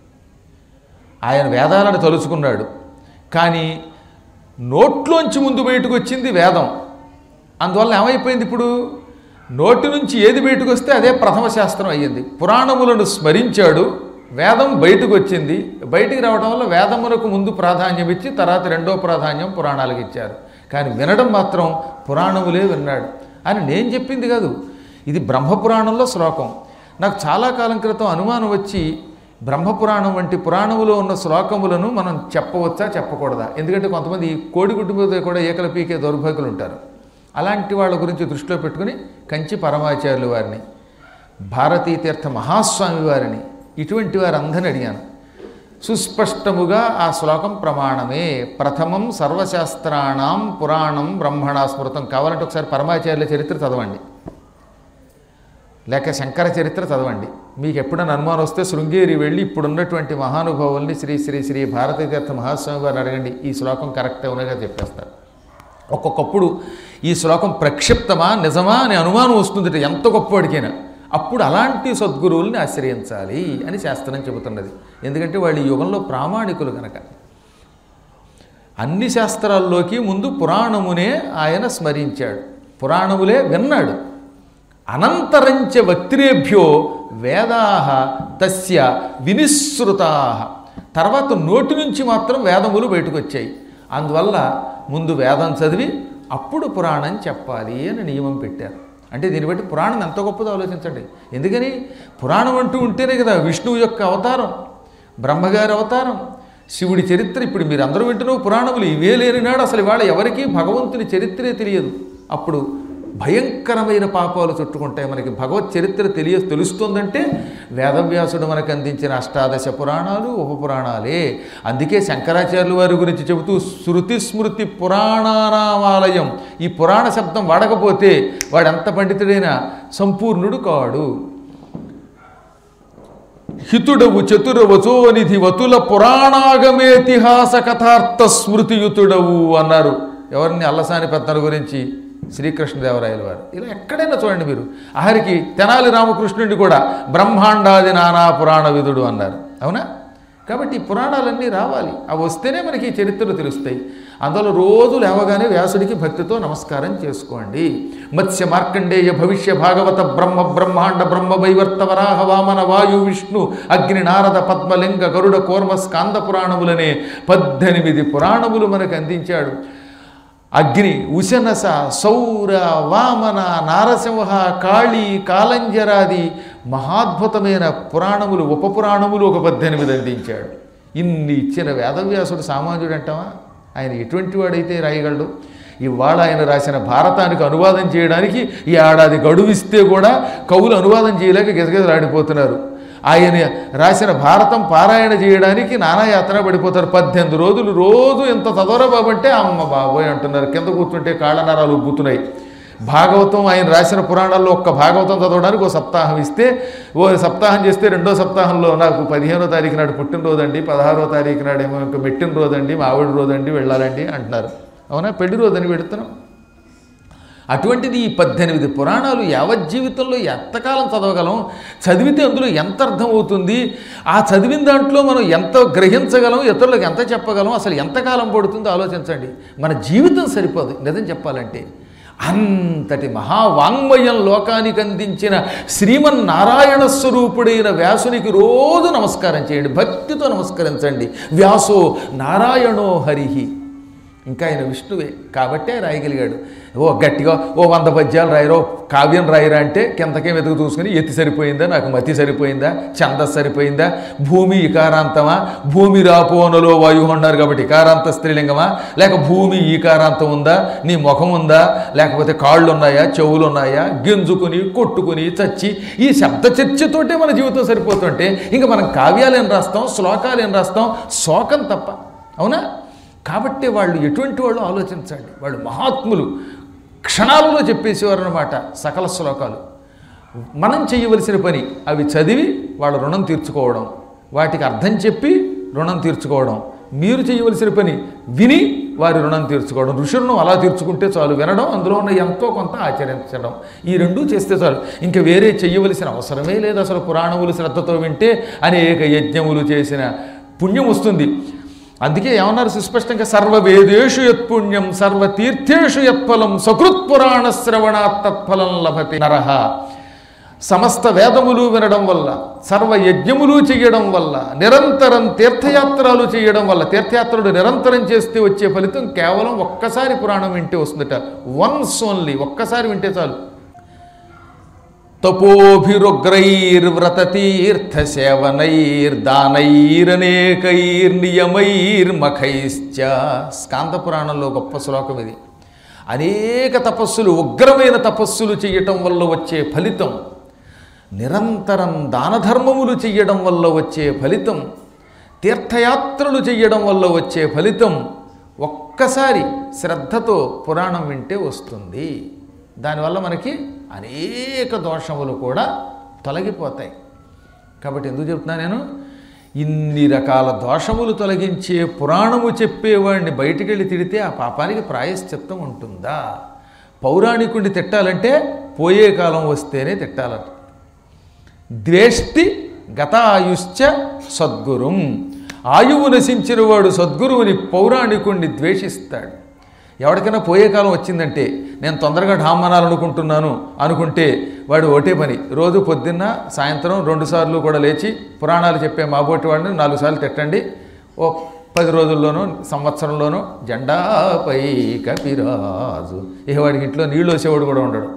ఆయన వేదాలను తలుచుకున్నాడు. కానీ నోట్లోంచి ముందు బయటకు వచ్చింది వేదం. అందువల్ల ఏమైపోయింది, ఇప్పుడు నోటి నుంచి ఏది బయటకు వస్తే అదే ప్రథమ శాస్త్రం అయ్యింది. పురాణములను స్మరించాడు, వేదం బయటకు వచ్చింది. బయటికి రావడం వల్ల వేదములకు ముందు ప్రాధాన్యం ఇచ్చి తర్వాత రెండో ప్రాధాన్యం పురాణాలకు ఇచ్చారు. కానీ వినడం మాత్రం పురాణములే విన్నాడు అని నేను చెప్పింది కాదు, ఇది బ్రహ్మపురాణంలో శ్లోకం. నాకు చాలా కాలం క్రితం అనుమానం వచ్చి బ్రహ్మపురాణం వంటి పురాణములో ఉన్న శ్లోకములను మనం చెప్పవచ్చా చెప్పకూడదా, ఎందుకంటే కొంతమంది కోడిగుడ్డు మీద కూడా ఏకల పీకే దౌర్భాగ్యులు ఉంటారు. అలాంటి వాళ్ళ గురించి దృష్టిలో పెట్టుకుని కంచి పరమాచార్యులు వారిని, భారతీ తీర్థ మహాస్వామి వారిని, ఇటువంటి వారందరిని అడిగాను. సుస్పష్టముగా ఆ శ్లోకం ప్రమాణమే. ప్రథమం సర్వశాస్త్రాణం పురాణం బ్రహ్మణా స్మృతం. కావాలంటే ఒకసారి పరమాచార్యుల చరిత్ర చదవండి, లేక శంకర చరిత్ర చదవండి. మీకు ఎప్పుడైనా అనుమానం వస్తే శృంగేరి వెళ్ళి ఇప్పుడున్నటువంటి మహానుభావుల్ని శ్రీ శ్రీ శ్రీ భారతీ తీర్థ మహాస్వామి వారిని అడగండి, ఈ శ్లోకం కరెక్ట్ అవునగా చెప్పేస్తారు. ఒక్కొక్కప్పుడు ఈ శ్లోకం ప్రక్షిప్తమా నిజమా అని అనుమానం వస్తుందట ఎంత గొప్పవాడికైనా. అప్పుడు అలాంటి సద్గురువుల్ని ఆశ్రయించాలి అని శాస్త్రం చెబుతున్నది. ఎందుకంటే వాళ్ళు ఈ యుగంలో ప్రామాణికులు కనుక. అన్ని శాస్త్రాల్లోకి ముందు పురాణమునే ఆయన స్మరించాడు, పురాణములే విన్నాడు. అనంతరంచ వక్త్రేభ్యో వేదాః తస్య వినిశ్రుతాః. తర్వాత నోటి నుంచి మాత్రం వేదములు బయటకు వచ్చాయి. అందువల్ల ముందు వేదం చదివి అప్పుడు పురాణం చెప్పాలి అని నియమం పెట్టారు. అంటే దీన్ని బట్టి పురాణం ఎంత గొప్పదో ఆలోచించండి. ఎందుకని పురాణం అంటూ ఉంటేనే కదా విష్ణువు యొక్క అవతారం, బ్రహ్మగారి అవతారం, శివుడి చరిత్ర. ఇప్పుడు మీరు అందరూ వింటున్న పురాణములు ఇవే లేనినాడు అసలు ఇవాళ ఎవరికీ భగవంతుని చరిత్రే తెలియదు. అప్పుడు భయంకరమైన పాపాలు చుట్టుకుంటాయి. మనకి భగవత్ చరిత్ర తెలుస్తుందంటే వేదవ్యాసుడు మనకు అందించిన అష్టాదశ పురాణాలు ఉపపురాణాలే. అందుకే శంకరాచార్యుల వారి గురించి చెబుతూ శృతి స్మృతి పురాణానామాలయం, ఈ పురాణ శబ్దం వాడకపోతే వాడెంత పండితుడైనా సంపూర్ణుడు కాడు. హితుడవు చతురవచోనిధి వతుల పురాణాగమేతిహాస కథార్థ స్మృతియుతుడవు అన్నారు. ఎవరిని అల్లసాని పెద్దల గురించి శ్రీకృష్ణదేవరాయల వారు. ఇలా ఎక్కడైనా చూడండి మీరు. ఆఖరికి తెనాలి రామకృష్ణుడిని కూడా బ్రహ్మాండాది నానా పురాణ విధుడు అన్నారు. అవునా? కాబట్టి ఈ పురాణాలన్నీ రావాలి, అవి వస్తేనే మనకి ఈ చరిత్రలు తెలుస్తాయి. అందులో రోజు లేవగానే వ్యాసుడికి భక్తితో నమస్కారం చేసుకోండి. మత్స్య మార్కండేయ భవిష్య భాగవత బ్రహ్మ బ్రహ్మాండ బ్రహ్మ వైవర్త వరాహ వామన వాయు విష్ణు అగ్ని నారద పద్మలింగ గరుడ కూర్మ స్కాంద పురాణములనే 18 పురాణములు మనకు అందించాడు. అగ్ని, ఉశనస, సౌర, వామన, నారసింహ, కాళీ, కాలంజరాది మహాద్భుతమైన పురాణములు ఉపపురాణములు ఒక 18 అందించాడు. ఇన్ని ఇచ్చిన వేదవ్యాసుడు సామాన్యుడు అంటావా? ఆయన ఎటువంటి వాడైతే రాయగలడు? ఇవాళ ఆయన రాసిన భారతానికి అనువాదం చేయడానికి ఈ ఏడాది గడువిస్తే కూడా కవులు అనువాదం చేయలేక గిజగిజలాడిపోతున్నారు. ఆయన రాసిన భారతం పారాయణ చేయడానికి నానాయాతన పడిపోతారు. 18 రోజులు రోజు ఎంత చదవరా బాబు అంటే అమ్మ బాబోయ్ అంటున్నారు. కింద కూర్చుంటే కాళ్ళ నరాలు ఉబ్బుతున్నాయి. భాగవతం ఆయన రాసిన పురాణాల్లో ఒక్క భాగవతం చదవడానికి ఓ సప్తాహం ఇస్తే, ఓ సప్తాహం చేస్తే రెండో సప్తాహంలో నాకు 15వ తారీఖు నాడు పుట్టినరోజు అండి, 16వ తారీఖు నాడు ఏమో ఇంకా మెట్టిన రోజండి, మా ఆవిడ రోజండి, వెళ్ళాలండి అంటున్నారు. అవునా, పెళ్లి రోజని పెడుతున్నాం. అటువంటిది ఈ 18 పురాణాలు యావజ్జీవితంలో ఎంతకాలం చదవగలం, చదివితే అందులో ఎంత అర్థం అవుతుంది, ఆ చదివిన దాంట్లో మనం ఎంత గ్రహించగలం, ఇతరులకు ఎంత చెప్పగలం, అసలు ఎంతకాలం పడుతుందో ఆలోచించండి. మన జీవితం సరిపోదు నిజం చెప్పాలంటే. అంతటి మహావాంగ్మయం లోకానికి అందించిన శ్రీమన్నారాయణ స్వరూపుడైన వ్యాసునికి రోజు నమస్కారం చేయండి, భక్తితో నమస్కరించండి. వ్యాసో నారాయణో హరిహి, ఇంకా ఆయన విష్ణువే కాబట్టే రాయగలిగాడు. ఓ గట్టిగా ఓ 100 పద్యాలు రాయరో కావ్యం రాయరా అంటే కిందకే వెతుకు చూసుకుని ఎత్తి సరిపోయిందా, నాకు మతి సరిపోయిందా, ఛందస్సు సరిపోయిందా, భూమి ఇకారాంతమా, భూమి రాపోనలో వాయువు అన్నారు కాబట్టి ఇకారాంత స్త్రీలింగమా, లేక భూమి ఈకారాంతం ఉందా, నీ ముఖం ఉందా, లేకపోతే కాళ్ళు ఉన్నాయా, చెవులు ఉన్నాయా, గింజుకుని కొట్టుకుని చచ్చి ఈ శబ్ద చర్చతోటే మన జీవితం సరిపోతుంటే ఇంకా మనం కావ్యాలు ఏం రాస్తాం, శ్లోకాలు ఏం రాస్తాం, శోకం తప్ప. అవునా? కాబట్టి వాళ్ళు ఎటువంటి వాళ్ళు ఆలోచించండి. వాళ్ళు మహాత్ములు క్షణాలలో చెప్పేసేవారు అన్నమాట సకల శ్లోకాలు. మనం చేయవలసిన పని అవి చదివి వాళ్ళ రుణం తీర్చుకోవడం, వాటికి అర్థం చెప్పి రుణం తీర్చుకోవడం. మీరు చేయవలసిన పని విని వారి రుణం తీర్చుకోవడం. ఋషి రుణం అలా తీర్చుకుంటే చాలు, వినడం, అందులో ఉన్న ఎంతో కొంత ఆచరించడం, ఈ రెండూ చేస్తే చాలు. ఇంకా వేరే చేయవలసిన అవసరమే లేదు. అసలు పురాణములు శ్రద్ధతో వింటే అనేక యజ్ఞములు చేసిన పుణ్యం వస్తుంది. అందుకే ఏమన్నారు సుస్పష్టంగా, సర్వవేదేషు యత్పుణ్యం సర్వతీర్థేషు యత్ఫలం సకృత్పురాణ శ్రవణాత్ తత్ఫలం లభతే నరః. సమస్త వేదములు వినడం వల్ల, సర్వ యజ్ఞములు చేయడం వల్ల, నిరంతరం తీర్థయాత్రలు చేయడం వల్ల, తీర్థయాత్రలు నిరంతరం చేస్తే వచ్చే ఫలితం కేవలం ఒక్కసారి పురాణం వింటే వస్తుందట. వన్స్ ఓన్లీ, ఒక్కసారి వింటే చాలు. తపోభిరుగ్రైర్వ్రతతీర్థసేవనైర్దానైరనేకైర్నియమైర్మఖైశ్చ. స్కాంద పురాణంలో గొప్ప శ్లోకం ఇది. అనేక తపస్సులు, ఉగ్రమైన తపస్సులు చేయటం వల్ల వచ్చే ఫలితం, నిరంతరం దానధర్మములు చెయ్యడం వల్ల వచ్చే ఫలితం, తీర్థయాత్రలు చెయ్యడం వల్ల వచ్చే ఫలితం ఒక్కసారి శ్రద్ధతో పురాణం వింటే వస్తుంది. దానివల్ల మనకి అనేక దోషములు కూడా తొలగిపోతాయి. కాబట్టి ఎందుకు చెప్తున్నా నేను, ఇన్ని రకాల దోషములు తొలగించే పురాణము చెప్పేవాడిని బయటికి వెళ్ళి తిడితే ఆ పాపానికి ప్రాయశ్చిత్తం ఉంటుందా? పౌరాణికుడిని తిట్టాలంటే పోయే కాలం వస్తేనే తిట్టాలట. ద్వేష్టి గతాయుశ్చ సద్గురుం. ఆయువు నశించిన వాడు సద్గురువుని, పౌరాణికుణ్ణి ద్వేషిస్తాడు. ఎవరికైనా పోయే కాలం వచ్చిందంటే నేను తొందరగా ఢామ్మనాలనుకుంటున్నాను అనుకుంటే వాడు ఒకటే పని, రోజు పొద్దున్న సాయంత్రం 2 సార్లు కూడా లేచి పురాణాలు చెప్పే మాబోటి వాడిని 4 సార్లు తిట్టండి. ఓ 10 రోజుల్లోనూ సంవత్సరంలోనూ జెండాపై కపిరాజు. ఇక వాడికి ఇంట్లో నీళ్ళు వచ్చేవాడు కూడా ఉండడు.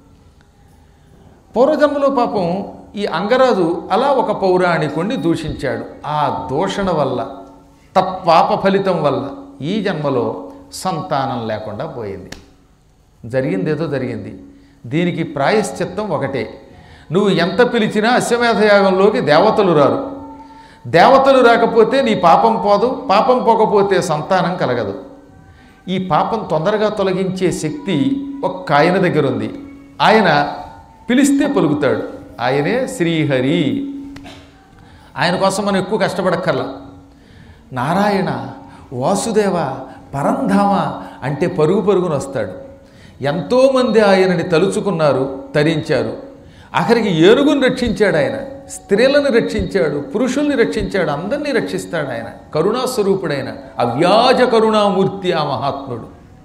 పూర్వజన్మలో పాపం ఈ అంగరాజు అలా ఒక పౌరాణికుణ్ణి దూషించాడు. ఆ దూషణ వల్ల, తత్పాప ఫలితం వల్ల ఈ జన్మలో సంతానం లేకుండా పోయింది. జరిగిందేదో జరిగింది. దీనికి ప్రాయశ్చిత్తం ఒకటే. నువ్వు ఎంత పిలిచినా అశ్వమేధయాగంలోకి దేవతలు రారు. దేవతలు రాకపోతే నీ పాపం పోదు, పాపం పోకపోతే సంతానం కలగదు. ఈ పాపం తొందరగా తొలగించే శక్తి ఒక్క ఆయన దగ్గర ఉంది. ఆయన పిలిస్తే పలుకుతాడు. ఆయనే శ్రీహరి. ఆయన కోసం మనం ఎక్కువ కష్టపడక్కర్లా. నారాయణ, వాసుదేవ, పరంధామ అంటే పరుగు పరుగున వస్తాడు. ఎంతోమంది ఆయనని తలుచుకున్నారు, తరించారు. ఆఖరికి ఏనుగుని రక్షించాడు ఆయన, స్త్రీలను రక్షించాడు, పురుషుల్ని రక్షించాడు, అందరినీ రక్షిస్తాడు ఆయన. కరుణాస్వరూపుడైన అవ్యాజ కరుణామూర్తి ఆ మహాత్ముడు.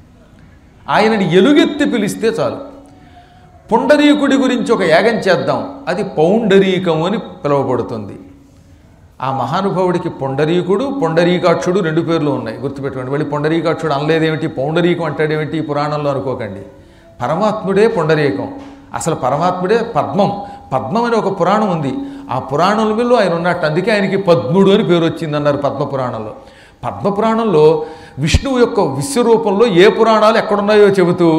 ఆయనని ఎలుగెత్తి పిలిస్తే చాలు. పుండరీకుడి గురించి ఒక యాగం చేద్దాం, అది పౌండరీకం అని పిలువబడుతుంది. ఆ మహానుభావుడికి పుండరీకుడు, పుండరీకాక్షుడు 2 పేర్లు ఉన్నాయి, గుర్తుపెట్టుకోండి. మళ్ళీ పుండరీకాక్షుడు అనలేదేమిటి, పౌండరీకం అంటాడేమిటి ఈ పురాణంలో అనుకోకండి. పరమాత్ముడే పుండరీకం, అసలు పరమాత్ముడే పద్మం. పద్మం అని ఒక పురాణం ఉంది, ఆ పురాణంలో ఆయన ఉన్నట్టు. అందుకే ఆయనకి పద్ముడు అని పేరు వచ్చిందన్నారు పద్మపురాణంలో. పద్మపురాణంలో విష్ణువు యొక్క విశ్వరూపంలో ఏ పురాణాలు ఎక్కడున్నాయో చెబుతూ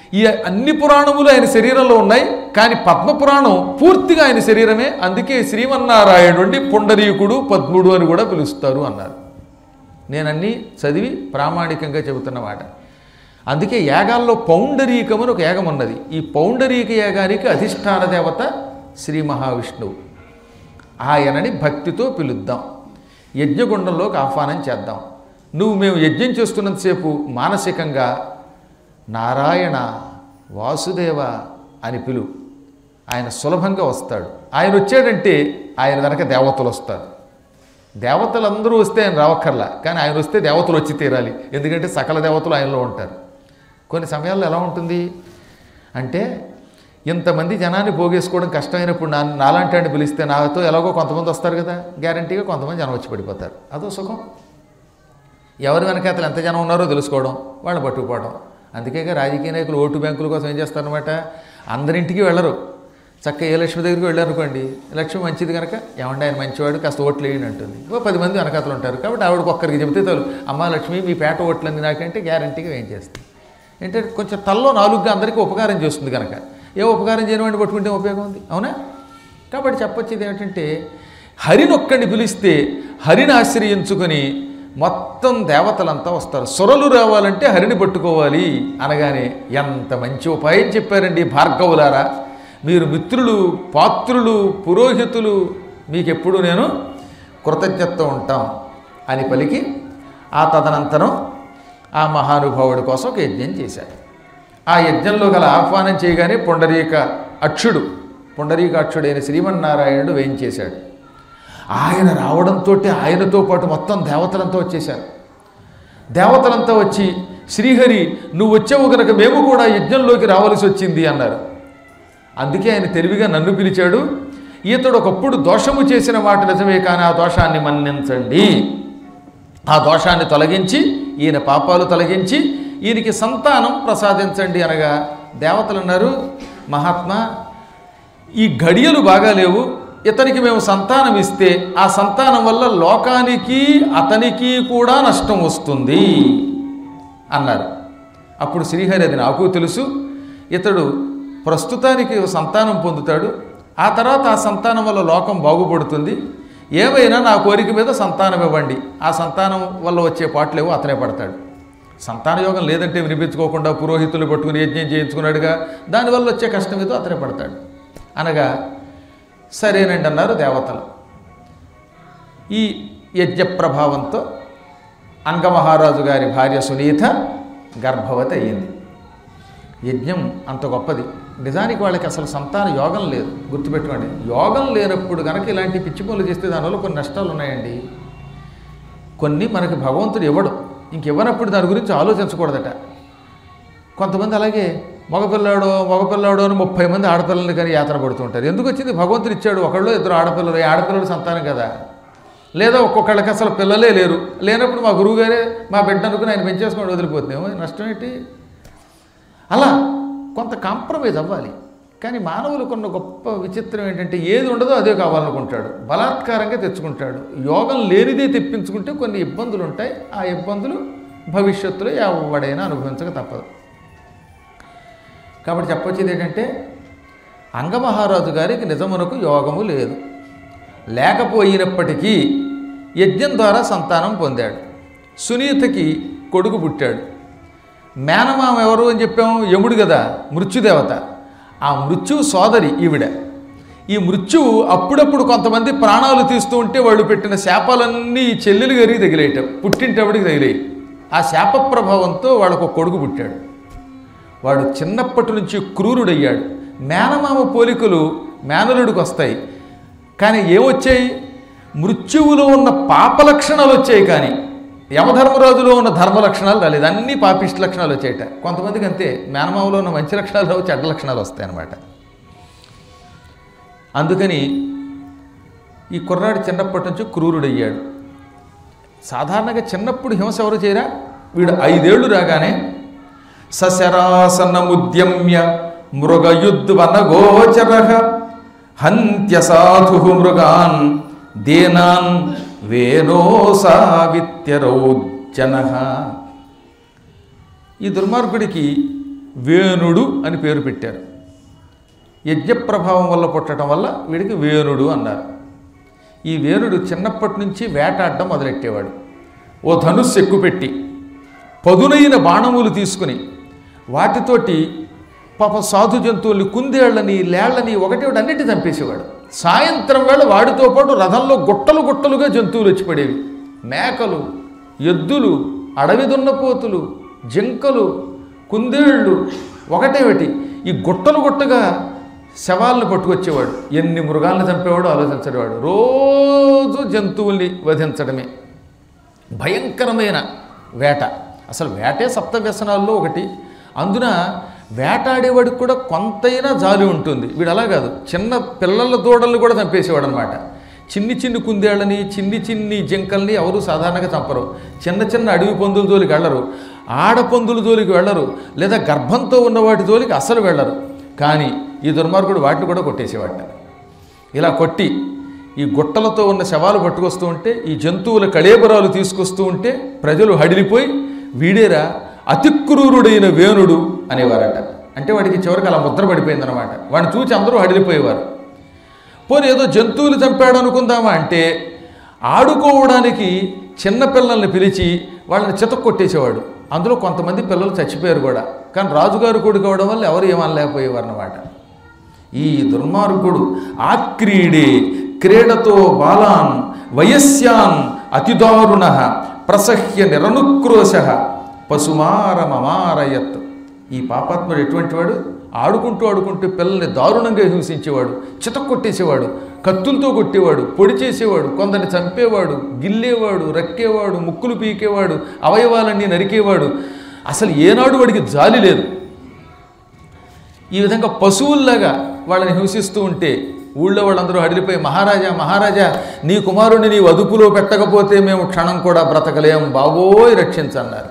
ఈ అన్ని పురాణములు ఆయన శరీరంలో ఉన్నాయి, కానీ పద్మపురాణం పూర్తిగా ఆయన శరీరమే. అందుకే శ్రీమన్నారాయణుడిని పుండరీకుడు పద్ముడు అని కూడా పిలుస్తారు అన్నారు. నేనన్నీ చదివి ప్రామాణికంగా చెబుతున్నమాట. అందుకే యాగాల్లో పౌండరీకం అని ఒక యాగం ఉన్నది. ఈ పౌండరీక యాగానికి అధిష్టాన దేవత శ్రీ మహావిష్ణువు. ఆయనని భక్తితో పిలుద్దాం, యజ్ఞగుండంలోకి ఆహ్వానం చేద్దాం. మేము యజ్ఞం చేస్తున్నంతసేపు మానసికంగా నారాయణ వాసుదేవ అని పిలు. ఆయన సులభంగా వస్తాడు. ఆయన వచ్చాడంటే ఆయన వెనక దేవతలు వస్తారు. దేవతలందరూ వస్తే ఆయన రావక్కర్లా, కానీ ఆయన వస్తే దేవతలు వచ్చి తీరాలి. ఎందుకంటే సకల దేవతలు ఆయనలో ఉంటారు. కొన్ని సమయాల్లో ఎలా ఉంటుంది అంటే, ఇంతమంది జనాన్ని పోగేసుకోవడం కష్టమైనప్పుడు నాలాంటి వాడిని పిలిస్తే నాతో ఎలాగో కొంతమంది వస్తారు కదా, గ్యారంటీగా కొంతమంది జనం వచ్చి పడిపోతారు. అదో సుఖం. ఎవరి వెనకాతలు ఎంత జనం ఉన్నారో తెలుసుకోవడం, వాళ్ళు పట్టుకుపోవడం. అందుకేగా రాజకీయ నాయకులు ఓటు బ్యాంకుల కోసం ఏం చేస్తారనమాట, అందరింటికి వెళ్ళరు. చక్క ఏ లక్ష్మి దగ్గరికి వెళ్ళారు అనుకోండి, లక్ష్మి మంచిది కనుక ఏమంటే ఆయన మంచివాడు కాస్త ఓట్లు వేయండి అంటుంది. 10 మంది వెనకాతలు ఉంటారు కాబట్టి ఆవిడకి ఒక్కరికి చెబితే చాలు, అమ్మ లక్ష్మి మీ పేట ఓట్లంది నాకంటే గ్యారంటీగా ఏం చేస్తుంది. ఏంటంటే కొంచెం తల్లో నాలుగుగా అందరికీ ఉపకారం చేస్తుంది కనుక. ఏ ఉపకారం చేయనివాడిని పట్టుకుంటే ఉపయోగం ఉంది, అవునా? కాబట్టి చెప్పొచ్చేది ఏమిటంటే, హరిని ఒక్కడిని పిలిస్తే హరిని ఆశ్రయించుకొని మొత్తం దేవతలంతా వస్తారు. సురలు రావాలంటే హరిని పట్టుకోవాలి అనగానే ఎంత మంచి ఉపాయం చెప్పారండి భార్గవులారా. మీరు మిత్రులు, పాత్రులు, పురోహితులు, మీకెప్పుడు నేను కృతజ్ఞతతో ఉంటాం అని పలికి ఆ తదనంతరం ఆ మహానుభావుడి కోసం ఒక యజ్ఞం చేశారు. ఆ యజ్ఞంలో గల ఆహ్వానం చేయగానే పుండరీకాక్షుడైన శ్రీమన్నారాయణుడు వేయించేశాడు. ఆయన రావడంతో ఆయనతో పాటు మొత్తం దేవతలంతా వచ్చేశారు. దేవతలంతా వచ్చి శ్రీహరి నువ్వు వచ్చావు కనుక మేము కూడా యజ్ఞంలోకి రావాల్సి వచ్చింది అన్నారు. అందుకే ఆయన తెలివిగా నన్ను పిలిచాడు. ఈతడు ఒకప్పుడు దోషము చేసిన మాట నిజమే, కానీ ఆ దోషాన్ని మన్నించండి, ఆ దోషాన్ని తొలగించి ఈయన పాపాలు తొలగించి ఈయనకి సంతానం ప్రసాదించండి అనగా దేవతలు అన్నారు, మహాత్మా ఈ ఘడియలు బాగాలేవు, ఇతనికి మేము సంతానం ఇస్తే ఆ సంతానం వల్ల లోకానికి అతనికి కూడా నష్టం వస్తుంది అన్నారు. అప్పుడు శ్రీహరి అది నాకు తెలుసు, ఇతడు ప్రస్తుతానికి సంతానం పొందుతాడు, ఆ తర్వాత ఆ సంతానం వల్ల లోకం బాగుపడుతుంది, ఏమైనా నా కోరిక మీద సంతానం ఇవ్వండి, ఆ సంతానం వల్ల వచ్చే పాటలేవో అతనే పడతాడు. సంతాన యోగం లేదంటే వినిపించుకోకుండా పురోహితులు పట్టుకుని యజ్ఞం చేయించుకున్నాడుగా, దానివల్ల వచ్చే కష్టం ఏదో అతనే పడతాడు అనగా సరేనండి అన్నారు దేవతలు. ఈ యజ్ఞ ప్రభావంతో అంగమహారాజు గారి భార్య సునీత గర్భవతి అయ్యింది. యజ్ఞం అంత గొప్పది. నిజానికి వాళ్ళకి అసలు సంతాన యోగం లేదు, గుర్తుపెట్టుకోండి. యోగం లేనప్పుడు కనుక ఇలాంటి పిచ్చి పనులు చేస్తే దానివల్ల కొన్ని నష్టాలు ఉన్నాయండి. కొన్ని మనకి భగవంతుడు ఇవ్వడు, ఇంకివ్వనప్పుడు దాని గురించి ఆలోచించకూడదట. కొంతమంది అలాగే మగపిల్లాడో అని 30 మంది ఆడపిల్లల్ని కానీ యాతన పడుతుంటారు. ఎందుకు వచ్చింది? భగవంతుడు ఇచ్చాడు, ఒకళ్ళు ఇద్దరు ఆడపిల్లలు, ఆడపిల్లలు సంతానం కదా. లేదా ఒక్కొక్కళ్ళకి అసలు పిల్లలే లేరు, లేనప్పుడు మా గురువుగారే మా బిడ్డ అనుకుని ఆయన పెంచేసుకొని వదిలిపోతున్నాము, నష్టం ఏంటి? అలా కొంత కాంప్రమైజ్ అవ్వాలి. కానీ మానవులు కొన్న గొప్ప విచిత్రం ఏంటంటే, ఏది ఉండదో అదే కావాలనుకుంటాడు, బలాత్కారంగా తెచ్చుకుంటాడు. యోగం లేనిదే తెప్పించుకుంటే కొన్ని ఇబ్బందులు ఉంటాయి. ఆ ఇబ్బందులు భవిష్యత్తులో ఎవడైనా అనుభవించక తప్పదు. కాబట్టి చెప్పొచ్చేది ఏంటంటే, అంగమహారాజు గారికి నిజమునకు యోగము లేదు, లేకపోయినప్పటికీ యజ్ఞం ద్వారా సంతానం పొందాడు. సునీతకి కొడుకు పుట్టాడు. మేనమామ ఎవరు అని చెప్పాము? యముడు కదా, మృత్యుదేవత. ఆ మృత్యువు సోదరి ఈవిడ. ఈ మృత్యువు అప్పుడప్పుడు కొంతమంది ప్రాణాలు తీస్తూ ఉంటే వాళ్ళు పెట్టిన శాపాలన్నీ ఈ చెల్లెలు గారికి తగిలేయటం, పుట్టింటప్పటికి తగిలేయి. ఆ శాప ప్రభావంతో వాళ్ళకు ఒక కొడుకు పుట్టాడు. వాడు చిన్నప్పటి నుంచి క్రూరుడయ్యాడు. మేనమామ పోలికలు మేనలుడికి వస్తాయి, కానీ ఏమొచ్చాయి? మృత్యువులో ఉన్న పాప లక్షణాలు వచ్చాయి, కానీ యమధర్మరాజులో ఉన్న ధర్మ లక్షణాలు రాలేదు. అన్నీ పాపిష్ట లక్షణాలు వచ్చాయట. కొంతమందికి అంతే, మేనమామలో ఉన్న మంచి లక్షణాలు రావు, చెడ్డ లక్షణాలు వస్తాయి అన్నమాట. అందుకని ఈ కుర్రాడు చిన్నప్పటి నుంచి క్రూరుడయ్యాడు. సాధారణంగా చిన్నప్పుడు హింస ఎవరు చేయరా? వీడు 5 ఏళ్ళు రాగానే సశరాసనముద్యమ్య మృగయుద్వనగోచర హంత్య సాధు మృగాన్ దేనాన్ వేనోసావిత్యరౌజన. ఈ దుర్మార్గుడికి వేణుడు అని పేరు పెట్టారు. యజ్ఞ ప్రభావం వల్ల పుట్టడం వల్ల వీడికి వేణుడు అన్నారు. ఈ వేణుడు చిన్నప్పటి నుంచి వేటాడడం మొదలెట్టేవాడు. ఓ ధనుస్సు ఎక్కుపెట్టి పదునైన బాణములు తీసుకుని వాటితోటి పాప సాధు జంతువుల్ని, కుందేళ్లని, లేళ్లని ఒకటి అన్నిటి చంపేసేవాడు. సాయంత్రం వేళ వాడితో పాటు రథంలో గుట్టలు గుట్టలుగా జంతువులు వచ్చి పడేవి. మేకలు, ఎద్దులు, అడవి దున్నపోతులు, జింకలు, కుందేళ్ళు ఒకటేమిటి ఈ గుట్టలు గుట్టగా శవాలను పట్టుకొచ్చేవాడు. ఎన్ని మృగాలను చంపేవాడు ఆలోచించేవాడు. రోజు జంతువుల్ని వధించడమే భయంకరమైన వేట. అసలు వేటే సప్తవ్యసనాల్లో ఒకటి. అందున వేటాడేవాడికి కూడా కొంతైనా జాలి ఉంటుంది. వీడు అలా కాదు, చిన్న పిల్లల దూడలను కూడా చంపేసేవాడు అనమాట. చిన్ని కుందేళ్ళని, చిన్ని జింకల్ని ఎవరు సాధారణంగా చంపరు. చిన్న అడవి పందుల జోలికి వెళ్ళరు, ఆడపందుల జోలికి వెళ్ళరు, లేదా గర్భంతో ఉన్న వాటి జోలికి అస్సలు వెళ్ళరు. కానీ ఈ దుర్మార్గుడు వాటిని కూడా కొట్టేసేవాట. ఇలా కొట్టి ఈ గుట్టలతో ఉన్న శవాలు పట్టుకొస్తూ ఉంటే, ఈ జంతువుల కళేబరాలు తీసుకొస్తూ ఉంటే ప్రజలు హడిలిపోయి వీడేరా అతిక్రూరుడైన వేణుడు అనేవారట. అంటే వాడికి చివరికి అలా ముద్ర పడిపోయిందనమాట. వాడిని చూసి అందరూ హడిలిపోయేవారు. పోనీ ఏదో జంతువులు చంపాడు అనుకుందామా అంటే ఆడుకోవడానికి చిన్న పిల్లల్ని పిలిచి వాళ్ళని చితక్కొట్టేసేవాడు. అందులో కొంతమంది పిల్లలు చచ్చిపోయారు కూడా. కానీ రాజుగారు కొడుకు అవడం వల్ల ఎవరు ఏమనలేకపోయేవారు అన్నమాట. ఈ దుర్మార్గుడు ఆక్రీడే క్రీడతో బాలాన్ వయస్యాన్ అతిదారుణ ప్రసహ్య నిరనుక్రోశ పశుమారమమారయత్. ఈ పాపాత్ముడు ఎటువంటి వాడు? ఆడుకుంటూ పిల్లల్ని దారుణంగా హింసించేవాడు, చితక్కొట్టేసేవాడు, కత్తులతో కొట్టేవాడు, పొడి చేసేవాడు, కొందరిని చంపేవాడు, గిల్లేవాడు, రక్కేవాడు, ముక్కులు పీకేవాడు, అవయవాలన్నీ నరికేవాడు. అసలు ఏనాడు వాడికి జాలి లేదు. ఈ విధంగా పశువుల్లాగా వాళ్ళని హింసిస్తూ ఉంటే ఊళ్ళో వాళ్ళందరూ హడిలిపోయి, మహారాజా నీ కుమారుడిని నీ అదుపులో పెట్టకపోతే మేము క్షణం కూడా బ్రతకలేం, బాబోయ్ రక్షించన్నారు.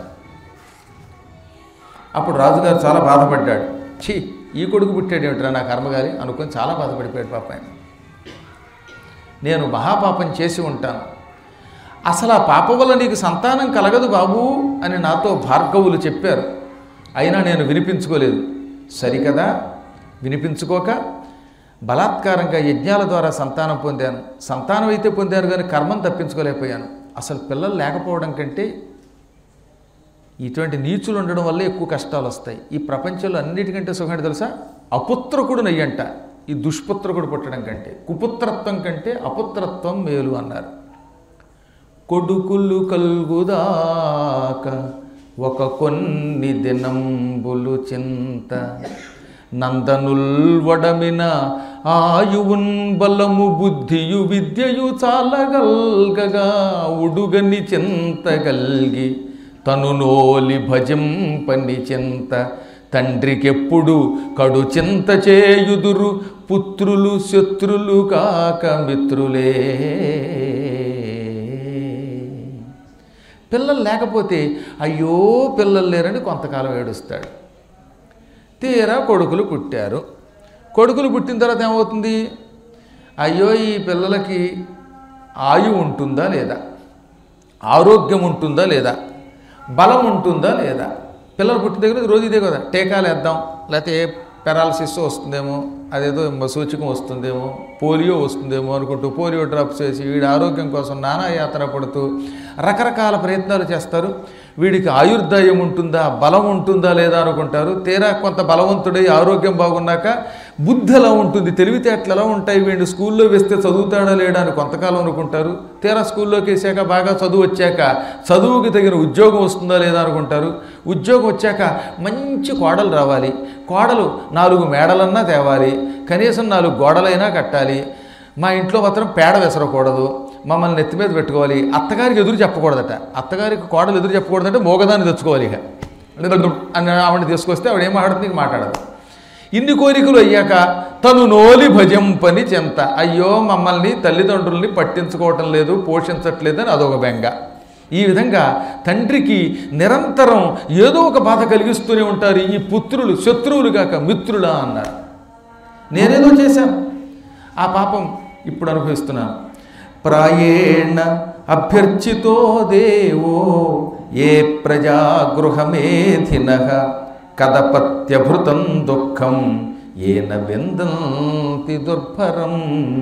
అప్పుడు రాజుగారు చాలా బాధపడ్డాడు. ఈ కొడుకు పుట్టాడు ఏమిట్రా నా కర్మగాలి అనుకొని చాలా బాధపడిపోయాడు. పాప ఆయన, నేను మహాపాపం చేసి ఉంటాను, అసలు ఆ పాపం వల్ల నీకు సంతానం కలగదు బాబు అని నాతో భార్గవులు చెప్పారు. అయినా నేను వినిపించుకోలేదు. సరికదా, వినిపించుకోక బలాత్కారంగా యజ్ఞాల ద్వారా సంతానం పొందాను. సంతానం అయితే పొందాను కానీ కర్మం తప్పించుకోలేకపోయాను. అసలు పిల్లలు లేకపోవడం కంటే ఇటువంటి నీచులు ఉండడం వల్ల ఎక్కువ కష్టాలు వస్తాయి. ఈ ప్రపంచంలో అన్నిటికంటే సుఖం తెలుసా? అపుత్రకుడు నయ్యంట. ఈ దుష్పుత్రకుడు పుట్టడం కంటే, కుపుత్రత్వం కంటే అపుత్రత్వం మేలు అన్నారు. కొడుకులు కల్గుదాక ఒక కొన్ని దినంబులు చింత నందనుల్వడమిన ఆయువున్ బలము బుద్ధియు విద్యయు చాలగల్గగా ఉడుగని చింతగల్గి తను నోలి భజింపని చింత తండ్రికెప్పుడు కడు చింత చేయుదురు పుత్రులు శత్రులు కాక మిత్రులే. పిల్లలు లేకపోతే అయ్యో పిల్లలు లేరని కొంతకాలం ఏడుస్తాడు. తీరా కొడుకులు పుట్టారు. కొడుకులు పుట్టిన తర్వాత ఏమవుతుంది? అయ్యో ఈ పిల్లలకి ఆయువు ఉంటుందా లేదా, ఆరోగ్యం ఉంటుందా లేదా, బలం ఉంటుందా లేదా. పిల్లలు పుట్టిన దగ్గర రోజు ఇదే కదా, టీకాలు వేద్దాం, లేకపోతే ఏ పెరాలసిస్ వస్తుందేమో, అదేదో సూచకం వస్తుందేమో, పోలియో వస్తుందేమో అనుకుంటూ పోలియో డ్రాప్స్ వేసి వీడి ఆరోగ్యం కోసం నానా యాత్ర పడుతూ రకరకాల ప్రయత్నాలు చేస్తారు. వీడికి ఆయుర్దాయం ఉంటుందా, బలం ఉంటుందా లేదా అనుకుంటారు. తీరా కొంత బలవంతుడై ఆరోగ్యం బాగున్నాక బుద్ధి ఎలా ఉంటుంది, తెలివితేటలు ఎలా ఉంటాయి, వీడిని స్కూల్లో వేస్తే చదువుతాడా లేడా అని కొంతకాలం అనుకుంటారు. తీరా స్కూల్లోకి వేసాక బాగా చదువు వచ్చాక చదువుకి తగిన ఉద్యోగం వస్తుందా లేదా అనుకుంటారు. ఉద్యోగం వచ్చాక మంచి కోడలు రావాలి, కోడలు 4 మేడలన్నా తేవాలి, కనీసం 4 గోడలైనా కట్టాలి, మా ఇంట్లో మాత్రం పేడ విసరకూడదు, మమ్మల్ని నెత్తి మీద పెట్టుకోవాలి, అత్తగారికి ఎదురు చెప్పకూడదట, అత్తగారికి కోడలు ఎదురు చెప్పకూడదంటే మోగదాన్ని తెచ్చుకోవాలి. ఇక అని ఆవిడని తీసుకొస్తే ఆవిడ ఏం మాట్లాడుతుంది, నీకు మాట్లాడదు. ఇన్ని కోరికలు అయ్యాక తను నోలి భజంపని చింత, అయ్యో మమ్మల్ని తల్లిదండ్రుల్ని పట్టించుకోవటం లేదు, పోషించట్లేదు అని అదొక బెంగ. ఈ విధంగా తండ్రికి నిరంతరం ఏదో ఒక బాధ కలిగిస్తూనే ఉంటారు ఈ పుత్రులు. శత్రువులు కాక మిత్రులా అన్నారు. నేనేదో చేశాను, ఆ పాపం ఇప్పుడు అనుభవిస్తున్నాను. ప్రాయేణ అభ్యర్చితో దేవో ఏ ప్రజాగృహమేధినః కదపత్యభృతం దుఃఖం ఏన విందంతి దుర్భరం.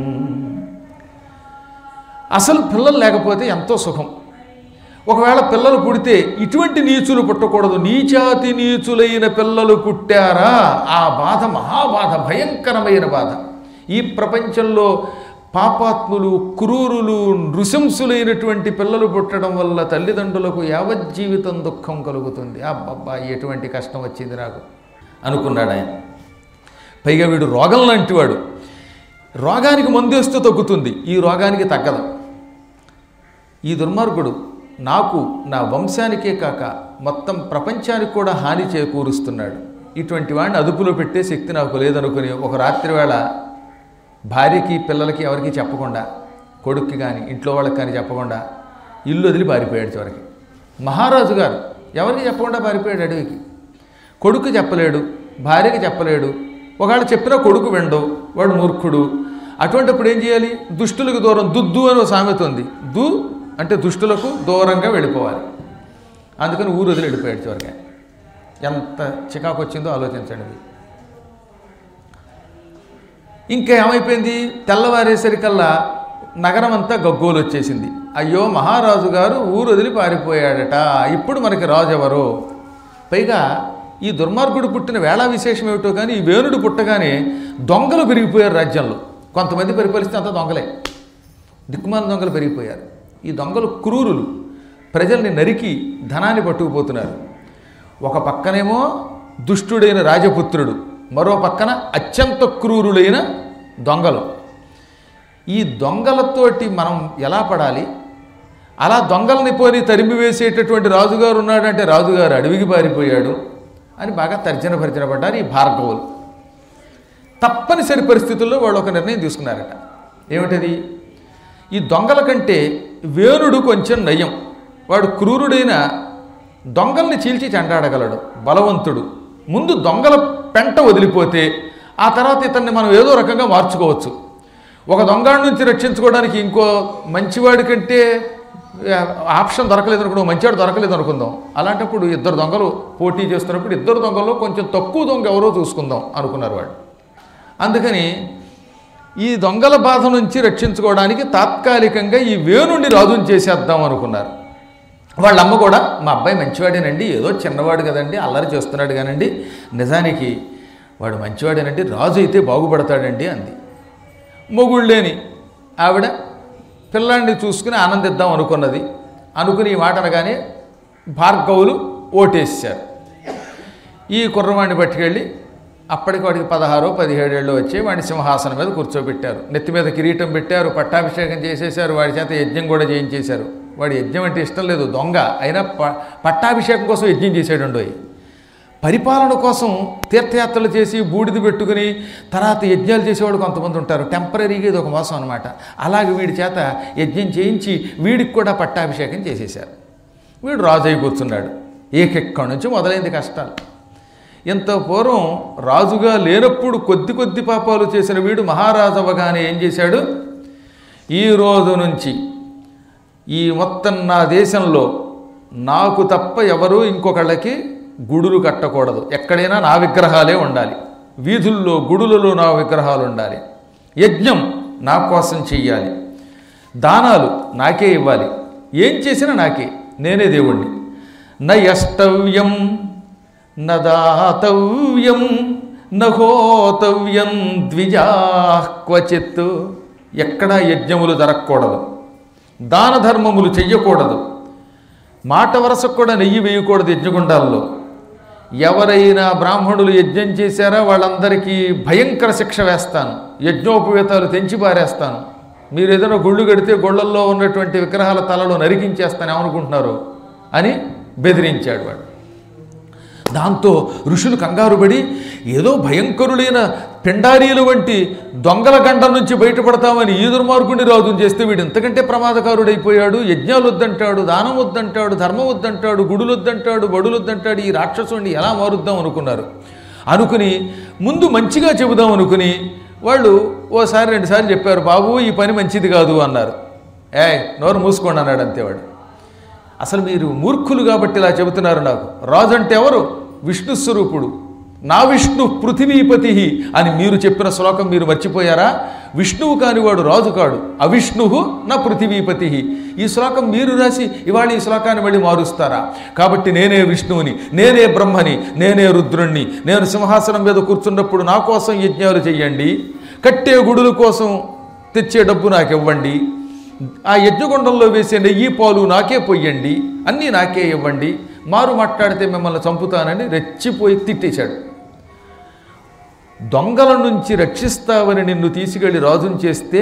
అసలు పిల్లలు లేకపోతే ఎంతో సుఖం. ఒకవేళ పిల్లలు పుడితే ఇటువంటి నీచులు పుట్టకూడదు, నీచాతి నీచులైన పిల్లలు పుట్టారా ఆ బాధ మహాబాధ, భయంకరమైన బాధ. ఈ ప్రపంచంలో పాపాత్ములు, క్రూరులు, నృశంసులైనటువంటి పిల్లలు పుట్టడం వల్ల తల్లిదండ్రులకు యావజ్జీవితం దుఃఖం కలుగుతుంది. అబ్బబ్బా ఎటువంటి కష్టం వచ్చింది నాకు అనుకున్నాడు ఆయన. పైగా వీడు రోగం లాంటివాడు, రోగానికి మందేస్తూ తగ్గుతుంది, ఈ రోగానికి తగ్గదు. ఈ దుర్మార్గుడు నాకు, నా వంశానికే కాక మొత్తం ప్రపంచానికి కూడా హాని చేకూరుస్తున్నాడు. ఇటువంటి వాడిని అదుపులో పెట్టే శక్తి నాకు లేదనుకుని ఒక రాత్రి వేళ భార్యకి, పిల్లలకి ఎవరికి చెప్పకుండా, కొడుక్కి కానీ ఇంట్లో వాళ్ళకి కానీ చెప్పకుండా ఇల్లు వదిలి పారిపోయాడు. చివరికి మహారాజు గారు ఎవరికి చెప్పకుండా పారిపోయాడు అడవికి. కొడుకు చెప్పలేడు, భార్యకి చెప్పలేడు. ఒకవేళ చెప్పినా కొడుకు వెండు, వాడు మూర్ఖుడు. అటువంటిప్పుడు ఏం చేయాలి? దుష్టులకు దూరం, దుద్దు అని ఒక సామెత ఉంది. దు అంటే దుష్టులకు దూరంగా వెళ్ళిపోవాలి. అందుకని ఊరు వదిలి వెళ్ళిపోయాడు చివరికి. ఎంత చికాకు వచ్చిందో ఆలోచించండి. ఇంకా ఏమైపోయింది? తెల్లవారేసరికల్లా నగరం అంతా గగ్గోలు వచ్చేసింది. అయ్యో మహారాజు గారు ఊరు వదిలి పారిపోయాడట, ఇప్పుడు మనకి రాజు ఎవరు? పైగా ఈ దుర్మార్గుడు పుట్టిన వేళా విశేషం ఏమిటో కానీ, ఈ వేణుడు పుట్టగానే దొంగలు పెరిగిపోయారు రాజ్యంలో. కొంతమంది పరిపాలిస్తే అంతా దొంగలే, దిక్కుమాల దొంగలు పెరిగిపోయారు. ఈ దొంగలు క్రూరులు, ప్రజల్ని నరికి ధనాన్ని పట్టుకుపోతున్నారు. ఒక పక్కనేమో దుష్టుడైన రాజపుత్రుడు, మరో పక్కన అత్యంత క్రూరులైన దొంగలు. ఈ దొంగలతోటి మనం ఎలా పడాలి? అలా దొంగల్ని పోని తరిమి వేసేటటువంటి రాజుగారు ఉన్నాడంటే రాజుగారు అడవికి పారిపోయాడు అని బాగా తర్జన భర్జన పడ్డారు ఈ భార్గవులు. తప్పనిసరి పరిస్థితుల్లో వాళ్ళు ఒక నిర్ణయం తీసుకున్నారట. ఏమిటది? ఈ దొంగల కంటే వేణుడు కొంచెం నయం. వాడు క్రూరుడైన దొంగల్ని చీల్చి చెండాడగలడు, బలవంతుడు. ముందు దొంగల పెంట వదిలిపోతే ఆ తర్వాత ఇతన్ని మనం ఏదో రకంగా మార్చుకోవచ్చు. ఒక దొంగల నుంచి రక్షించుకోవడానికి ఇంకో మంచివాడి కంటే ఆప్షన్ దొరకలేదు అనుకుందాం, మంచివాడు దొరకలేదు అనుకుందాం. అలాంటప్పుడు ఇద్దరు దొంగలు పోటీ చేస్తున్నప్పుడు ఇద్దరు దొంగల్లో కొంచెం తక్కువ దొంగ ఎవరో చూసుకుందాం అనుకున్నారు వాడు. అందుకని ఈ దొంగల బాధ నుంచి రక్షించుకోవడానికి తాత్కాలికంగా ఈ వేణుండి రాజుని చేసేద్దాం అనుకున్నారు. వాళ్ళమ్మ కూడా మా అబ్బాయి మంచివాడేనండి, ఏదో చిన్నవాడు కదండి, అల్లరి చేస్తున్నాడు కానండి, నిజానికి వాడు మంచివాడేనండి, రాజు అయితే బాగుపడతాడండి అంది. మొగుళ్ళేని ఆవిడ పిల్లాడిని చూసుకుని ఆనందిద్దాం అనుకున్నది. అనుకుని ఈ మాట అనగానే భార్గవులు ఓటేశారు. ఈ కుర్రవాడిని పట్టుకెళ్ళి అప్పటికి వాడికి 16-17 ఏళ్ళు వచ్చి వాడిని సింహాసనం మీద కూర్చోబెట్టారు. నెత్తి మీద కిరీటం పెట్టారు, పట్టాభిషేకం చేసేశారు, వాడి చేత యజ్ఞం కూడా చేయించేశారు. వాడి యజ్ఞం అంటే ఇష్టం లేదు, దొంగ అయినా పట్టాభిషేకం కోసం యజ్ఞం చేసాడు. పరిపాలన కోసం తీర్థయాత్రలు చేసి బూడిద పెట్టుకుని తర్వాత యజ్ఞాలు చేసేవాడు కొంతమంది ఉంటారు. టెంపరీగా ఇది ఒక మోసం అనమాట. అలాగే వీడి చేత యజ్ఞం చేయించి వీడికి కూడా పట్టాభిషేకం చేసేశారు. వీడు రాజు అయి కూర్చున్నాడు. ఏకెక్కడి నుంచి మొదలైంది కష్టాలు. ఇంత పూర్వం రాజుగా లేనప్పుడు కొద్ది కొద్ది పాపాలు చేసిన వీడు మహారాజు అవ్వగానే ఏం చేశాడు? ఈ రోజు నుంచి ఈ మొత్తం నా దేశంలో నాకు తప్ప ఎవరూ ఇంకొకళ్ళకి గుడులు కట్టకూడదు, ఎక్కడైనా నా విగ్రహాలే ఉండాలి, వీధుల్లో గుడులలో నా విగ్రహాలు ఉండాలి, యజ్ఞం నా కోసం చెయ్యాలి, దానాలు నాకే ఇవ్వాలి, ఏం చేసినా నాకే, నేనే దేవుణ్ణి. నయష్టవ్యం నదాతవ్యం నహోతవ్యం ద్విజాః క్వచిత్. ఎక్కడా యజ్ఞములు జరగకూడదు, దాన ధర్మములు చెయ్యకూడదు, మాట వరసకు కూడా నెయ్యి వేయకూడదు యజ్ఞగుండాల్లో. ఎవరైనా బ్రాహ్మణులు యజ్ఞం చేశారా వాళ్ళందరికీ భయంకర శిక్ష వేస్తాను, యజ్ఞోపవేతాలు తెంచి పారేస్తాను, మీరు ఏదైనా గుళ్ళు కడితే గుళ్ళల్లో ఉన్నటువంటి విగ్రహాల తలలో నరికించేస్తాను ఏమనుకుంటున్నారు అని బెదిరించాడు వాడు. దాంతో ఋషులు కంగారు పడి ఏదో భయంకరులైన పిండారీలు వంటి దొంగల గండం నుంచి బయటపడతామని ఈ దుర్మార్గుడిని రాజుని చేస్తే వీడు ఇంతకంటే ప్రమాదకారుడైపోయాడు. యజ్ఞాలు వద్దంటాడు, దానం వద్దంటాడు, ధర్మం వద్దంటాడు, గుడులు వద్దంటాడు, బడులు వద్దంటాడు, ఈ రాక్షసుడిని ఎలా మారుద్దాం అనుకున్నారు. అనుకుని ముందు మంచిగా చెబుదాం అనుకుని వాళ్ళు ఓసారి 2 సార్లు చెప్పారు, బాబు ఈ పని మంచిది కాదు అన్నారు. నోరు మూసుకోండి అన్నాడు అంతేవాడు. అసలు మీరు మూర్ఖులు కాబట్టి ఇలా చెబుతున్నారు. నాకు రాజు అంటే ఎవరు? విష్ణు స్వరూపుడు. నా విష్ణు పృథివీపతి అని మీరు చెప్పిన శ్లోకం మీరు మర్చిపోయారా? విష్ణువు కానివాడు రాజు కాడు, అవిష్ణు నా పృథివీపతి. ఈ శ్లోకం మీరు రాసి ఇవాళ ఈ శ్లోకాన్ని మళ్ళీ మారుస్తారా? కాబట్టి నేనే విష్ణువుని, నేనే బ్రహ్మని, నేనే రుద్రుణ్ణి. నేను సింహాసనం మీద కూర్చున్నప్పుడు నా కోసం యజ్ఞాలు చెయ్యండి, కట్టే గుడుల కోసం తెచ్చే డబ్బు నాకు ఇవ్వండి, ఆ యజ్ఞగుండంలో వేసే నెయ్యి పాలు నాకే పొయ్యండి, అన్నీ నాకే ఇవ్వండి, మారు మాట్లాడితే మిమ్మల్ని చంపుతానని రెచ్చిపోయి తిట్టేశాడు. దొంగల నుంచి రక్షిస్తావని నిన్ను తీసుకెళ్ళి రాజుని చేస్తే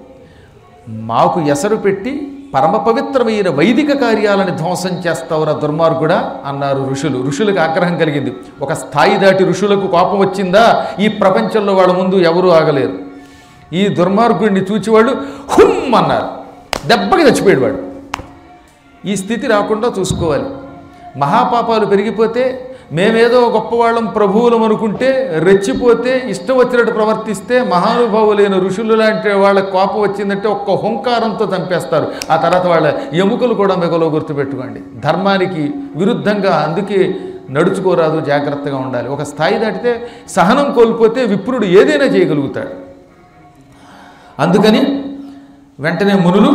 మాకు ఎసరు పెట్టి పరమ పవిత్రమైన వైదిక కార్యాలను ధ్వంసం చేస్తావురా దుర్మార్గుడా అన్నారు ఋషులు. ఋషులకు ఆగ్రహం కలిగింది. ఒక స్థాయి దాటి ఋషులకు కోపం వచ్చిందా ఈ ప్రపంచంలో వాళ్ళ ముందు ఎవరూ ఆగలేరు. ఈ దుర్మార్గుడిని చూచివాళ్ళు హుమ్ అన్నారు. దెబ్బకి చచ్చిపోయాడు వాడు. ఈ స్థితి రాకుండా చూసుకోవాలి. మహాపాపాలు పెరిగిపోతే మేమేదో గొప్పవాళ్ళం ప్రభువులం అనుకుంటే, రెచ్చిపోతే ఇష్టం వచ్చినట్టు ప్రవర్తిస్తే మహానుభావులైన ఋషులు లాంటి వాళ్ళ కోపం వచ్చిందంటే ఒక్క హుంకారంతో చంపేస్తారు. ఆ తర్వాత వాళ్ళ ఎముకలు కూడా మిగలో గుర్తుపెట్టుకోండి. ధర్మానికి విరుద్ధంగా అందుకే నడుచుకోరాదు, జాగ్రత్తగా ఉండాలి. ఒక స్థాయి దాటితే సహనం కోల్పోతే విప్రుడు ఏదైనా చేయగలుగుతాడు. అందుకని వెంటనే మునులు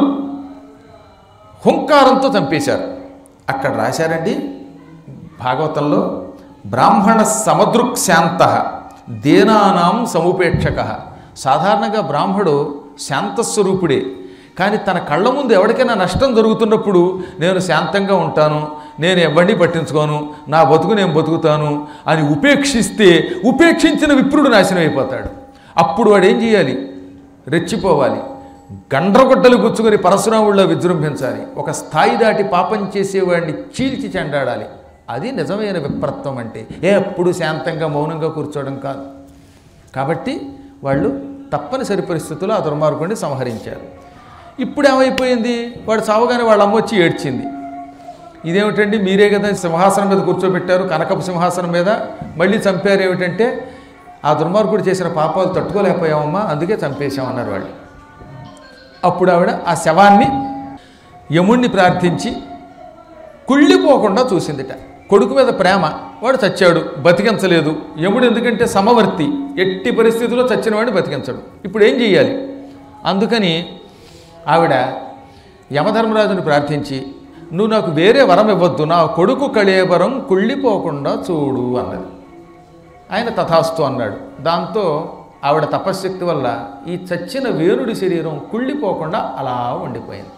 హుంకారంతో చంపేశారు. అక్కడ రాశారండి భాగవతంలో, బ్రాహ్మణ సమదృక్శాంత దేనానాం సముపేక్షక. సాధారణంగా బ్రాహ్మడు శాంతస్వరూపుడే, కానీ తన కళ్ళ ముందు ఎవరికైనా నష్టం జరుగుతున్నప్పుడు నేను శాంతంగా ఉంటాను, నేను ఎవరిని పట్టించుకోను, నా బతుకు నేను బతుకుతాను అని ఉపేక్షిస్తే ఉపేక్షించిన విప్రుడు నాశనం అయిపోతాడు. అప్పుడు వాడు ఏం చేయాలి? రెచ్చిపోవాలి, గండ్రగొడ్డలు గుచ్చుకొని పరశురాముళ్ళ విజృంభించాలి, ఒక స్థాయి దాటి పాపం చేసేవాడిని చీల్చి చెండాడాలి. అది నిజమైన విప్రత్వం అంటే. ఎప్పుడు శాంతంగా మౌనంగా కూర్చోవడం కాదు. కాబట్టి వాళ్ళు తప్పనిసరి పరిస్థితుల్లో ఆ దుర్మార్గుడిని సంహరించారు. ఇప్పుడు ఏమైపోయింది? వాడు చావగానే వాళ్ళ అమ్మ వచ్చి ఏడ్చింది. ఇదేమిటండి, మీరే కదా సింహాసనం మీద కూర్చోబెట్టారు, కనకపు సింహాసనం మీద, మళ్ళీ చంపారు ఏమిటంటే, ఆ దుర్మార్గుడు చేసిన పాపాలు తట్టుకోలేకపోయామమ్మా, అందుకే చంపేశామన్నారు వాళ్ళు. అప్పుడు ఆవిడ ఆ శవాన్ని యముణ్ణి ప్రార్థించి కుళ్ళిపోకుండా చూసిందిట. కొడుకు మీద ప్రేమ, వాడు చచ్చాడు, బతికించలేదు. యముడు ఎందుకంటే సమవర్తి, ఎట్టి పరిస్థితుల్లో చచ్చిన వాడిని బతికించడు. ఇప్పుడు ఏం చెయ్యాలి? అందుకని ఆవిడ యమధర్మరాజుని ప్రార్థించి, నువ్వు నాకు వేరే వరం ఇవ్వద్దు, నా కొడుకు కళేబరం కుళ్ళిపోకుండా చూడు అన్నది. ఆయన తథాస్తు అన్నాడు. దాంతో ఆవిడ తపశ్శక్తి వల్ల ఈ చచ్చిన వేణుడి శరీరం కుళ్ళిపోకుండా అలా ఉండిపోయింది.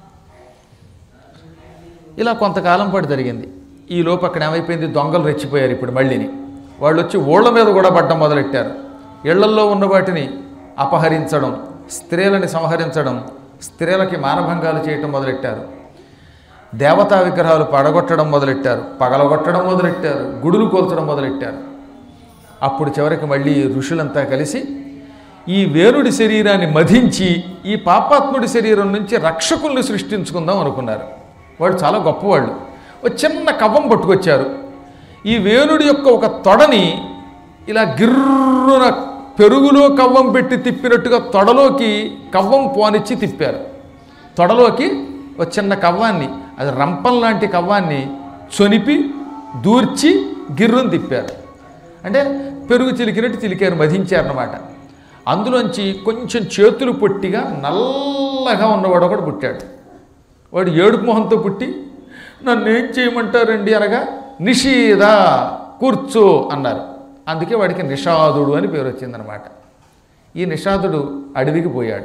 ఇలా కొంతకాలం పాటు జరిగింది. ఈ లోపు అక్కడ ఏమైపోయింది? దొంగలు రెచ్చిపోయారు. ఇప్పుడు మళ్ళీని వాళ్ళు వచ్చి ఓళ్ల మీద కూడా పడ్డం మొదలెట్టారు. ఇళ్లల్లో ఉన్న వాటిని అపహరించడం, స్త్రీలని సంహరించడం, స్త్రీలకి మానభంగాలు చేయటం మొదలెట్టారు. దేవతా విగ్రహాలు పడగొట్టడం మొదలెట్టారు, పగలగొట్టడం మొదలెట్టారు, గుడులు కోల్చడం మొదలెట్టారు. అప్పుడు చివరికి మళ్ళీ ఋషులంతా కలిసి ఈ వేణుడి శరీరాన్ని మధించి ఈ పాపాత్ముడి శరీరం నుంచి రక్షకుల్ని సృష్టించుకుందాం అనుకున్నారు. వాళ్ళు చాలా గొప్పవాళ్ళు. ఒక చిన్న కవ్వం పట్టుకొచ్చారు. ఈ వేణుడి యొక్క ఒక తొడని ఇలా గిర్రున పెరుగులో కవ్వం పెట్టి తిప్పినట్టుగా తొడలోకి కవ్వం పోనిచ్చి తిప్పారు. తొడలోకి ఒక చిన్న కవ్వాన్ని, అది రంపం లాంటి కవ్వాన్ని చొనిపి దూర్చి గిర్రును తిప్పారు. అంటే పెరుగు చిలికినట్టు చిలికారు, మధించారన్నమాట. అందులోంచి కొంచెం చేతులు పొట్టిగా నల్లగా ఉన్నవాడు ఒకడు పుట్టాడు. వాడు ఏడుపు మొహంతో పుట్టి, నన్ను ఏం చేయమంటారండి అనగా, నిషీద కూర్చో అన్నారు. అందుకే వాడికి నిషాదుడు అని పేరు వచ్చిందనమాట. ఈ నిషాదుడు అడవికి పోయాడు.